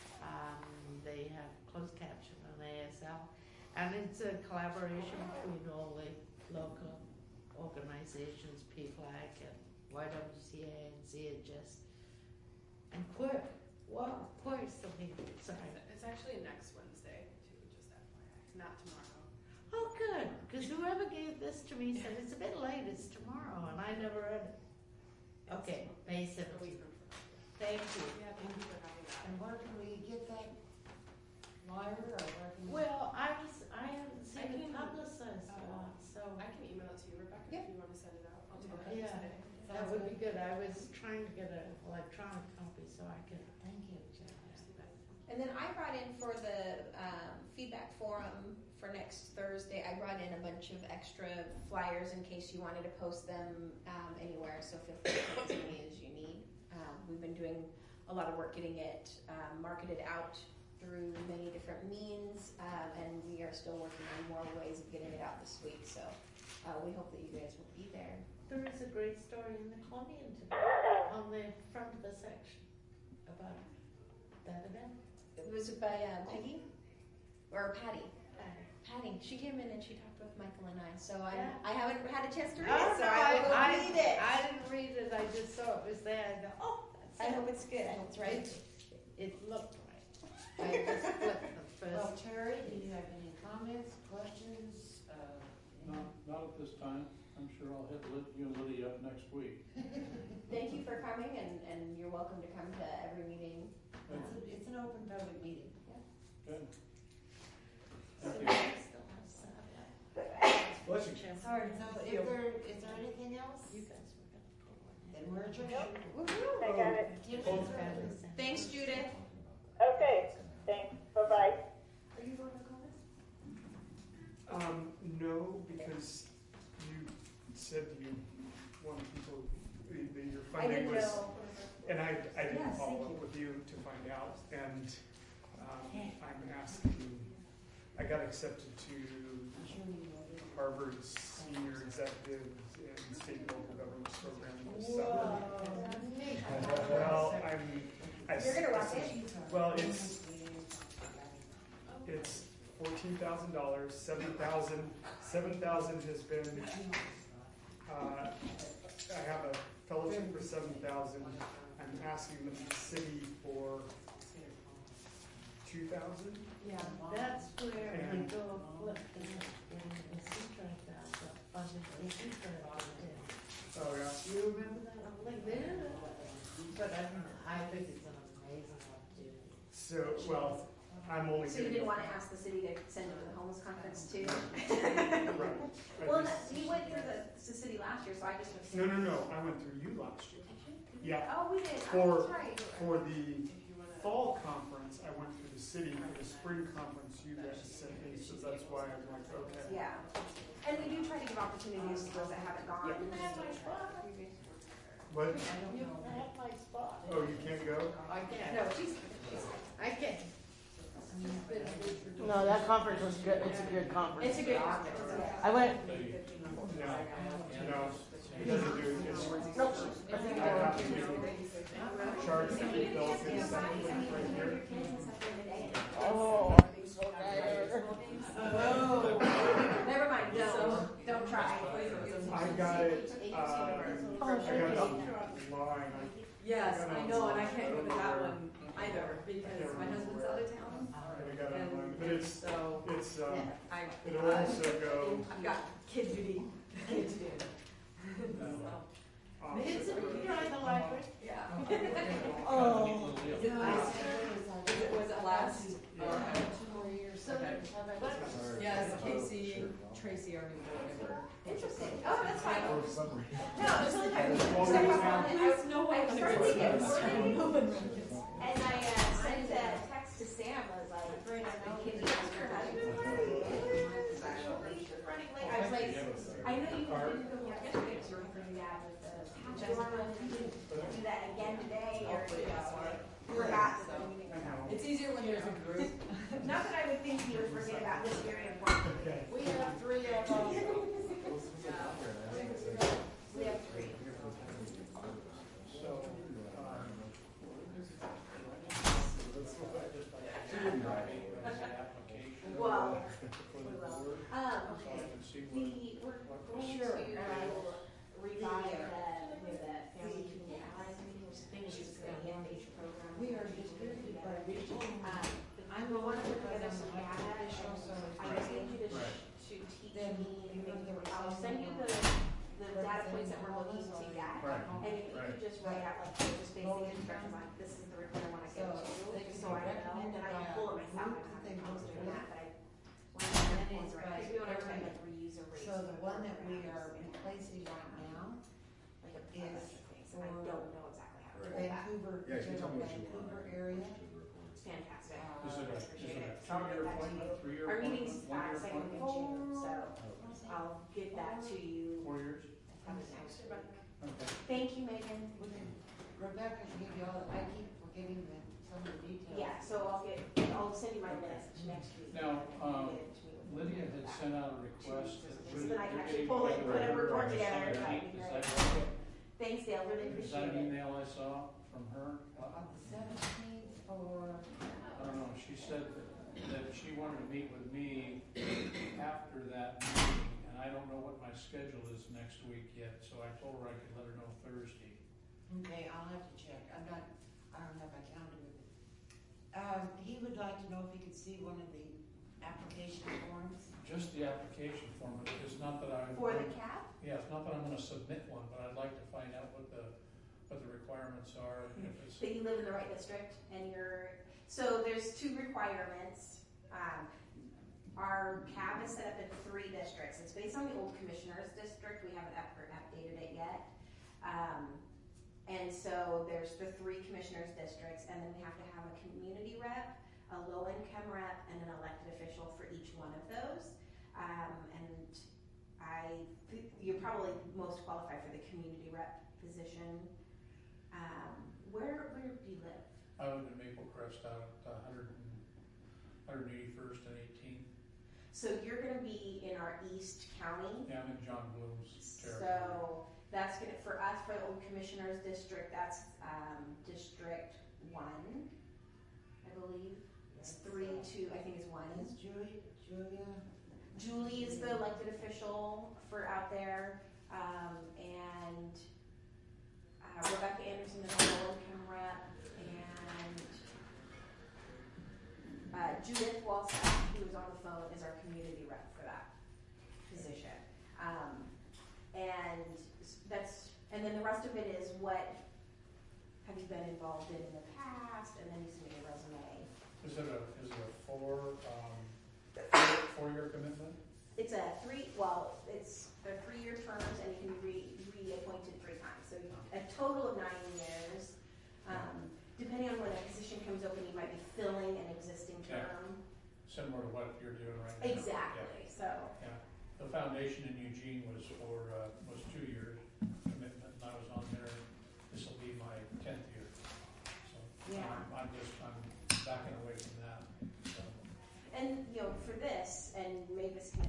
They have closed caption on ASL, and it's a collaboration between all the local organizations, PFLAG and YWCA and CHS and Quirk. Wow, Quirk's the lead. Sorry. It's actually next Wednesday too, just FYI, not tomorrow. Oh, good, because whoever gave this to me said it's a bit late, it's tomorrow, and I never read it. Okay, May 17th. Thank you. Yeah, thank you for having that. And where can we get that flyer, or where can we? Well, I haven't seen I it can- publicized a lot, so. I can email it to you, Rebecca, if you want to send it out. I'll do that Yeah. today. That would be good. I was trying to get an electronic copy so I could. Thank you. And then I brought in for the feedback forum for next Thursday, I brought in a bunch of extra flyers in case you wanted to post them anywhere, so feel free to put as many as you need. We've been doing a lot of work getting it marketed out through many different means, and we are still working on more ways of getting it out this week, so we hope that you guys will be there. There is a great story in the Columbian today on the front of the section about that event. It was by Peggy or Patty. Patty. She came in and she talked with Michael and I, so I haven't had a chance to read it, so I will read it. I didn't read it. I just saw it was there. I go, oh, I hope it's good. I hope it's right. It looked right. I just flipped the first. Well, Terry, do you have any comments, questions? Not at this time. I'm sure I'll hit you and Lydia up next week. Thank you for coming, and you're welcome to come to every meeting. It's an open public meeting. Good. So Thank we you. still have Bless you. Sorry, so is there anything else? You guys were going to pull one. Then we're adjourned. I got it. Thanks, Judith. Okay, thanks, bye-bye. Are you going to call this? No, because you said you wanted people, your I funding didn't was, know. and I didn't Yes, follow thank up you. with you to find out, and I'm asking, I got accepted to Harvard's Senior Executive in State and Local Governments program this summer. Well, You're going to rock it? well, it's $14,000, $7,000 has been, I have a fellowship for $7,000. I'm asking the city for $2,000. Yeah, that's where I go flip in the C-track now, the funded the C-track did. Oh, yeah. You remember that? I'm like, yeah. But I think it's an amazing opportunity. So, well, I'm only So you getting. didn't want to ask the city to send you to the homeless conference too? Right. Well, you went through the city last year, so I just was. No. I went through you last year. Yeah. Oh, we did. For, Oh, that's right. for the fall conference, I went through the city. For the spring conference, you guys sent me, so that's why I'm like, okay. Yeah. And we do try to give opportunities to those that haven't gone. You can have my spot. What? You can have my spot. Oh, you can't go? I can't. No, she's. I can't. No, that conference was good. It's a good conference. It's a good conference. I went. No. It doesn't do it. It's, Nope. I have to charge somebody else in something right here. Oh, I'm so tired. Oh. Never mind. Don't try. I got it, I got it online. Yes, I know, and I can't go to that one either because my husband's out of town. I got it online, but it's, So it'll also go. I've got kid duty to do. It's a try the library. Yeah. Oh. Was it last? So, Okay. but Yes, Casey, Tracy are new board member. Interesting. Oh, that's fine. Or summary. No, it's really fine. Well, So we I have- started to get worried, and I sent a text to Sam. I was like, I know kids are running late. I was like, I know you didn't go yesterday. dad with the, do you want to do that again today, or Hopefully that's like, right. forgot that the meeting was on? It's easier when there's a group. Not that I would think you would forget about this very important. We have 3 of them. We have 3. So, Well, for the we will. board, so Okay. I can see We're going Sure. to revive the family community allies meeting, which is the NH program. We are distributed by region. I'm the one put together some data, I just need you to teach Then me, you're gonna give us I'll send you the data points that we're looking to get. Right. And if you could just write out like just basic instructions, like this is the report I want to give to you, so I know, and I can pull it myself, I'm not opposed to doing that, but I want to get the points right, because we don't have to like reuse or raise. So the one that we are replacing right now Like a is things, and I don't know exactly how to the do that. Vancouver, Yeah, you can tell general me what you want. Vancouver area. It's fantastic. Is it a, Appreciate it. is it So I'll a get 3-year that to appointment, you. 3-year Our appointment, meeting's 1-year second week appointment? in June, so I'll get that to you 4 years? probably next week. Okay. Thank you, Megan. Rebecca can give you all, I keep forgetting some of the details. Yeah, so I'll send you my list next week. Now, Get it to me with- Lydia had sent out a request that So then I can actually pull it and put a report together. Is That'd be that great. right? Thanks, Dale, really Is that appreciate an it. email I saw from her? On the 17th for, I don't know, she said that she wanted to meet with me after that meeting, and I don't know what my schedule is next week yet, so I told her I could let her know Thursday. okay, I'll have to check. I don't have my calendar with me. He would like to know if he could see one of the application forms. Just the application form, it's not that I'm. For the CAP? Yeah, it's not that I'm gonna submit one, but I'd like to find out what the requirements are, if it's. That you live in the right district and so there's 2 requirements. Our CAB is set up in 3 districts. It's based on the old commissioner's district. We haven't updated it yet. And so there's the 3 commissioners' districts, and then we have to have a community rep, a low-income rep, and an elected official for each one of those. And you're probably most qualified for the community rep position. Where do you live? I live in Maple Crest out at 181st and 18th. So you're going to be in our East County. Yeah, I'm in John Bloom's territory. So that's going to, for us, for the old commissioner's district, that's District 1, I believe. It's 3, 2, I think it's 1. Is Julia? Julie is the elected official for out there, and Rebecca Anderson is our low-income rep, and Judith Walsack, who was on the phone, is our community rep for that position. And then the rest of it is what have you been involved in the past, and then you submit your resume. Is it a 4-year commitment? It's they're 3-year terms, and you can be reappointed 3 times. So a total of 9 years. Depending on when a position comes open, you might be filling an existing term. Similar to what you're doing right now. Exactly. Yeah. So. Yeah. The foundation in Eugene was 2 years commitment, and I was on there. This will be my 10th year. So Yeah. I'm backing away from that. So. And for this, and Mavis can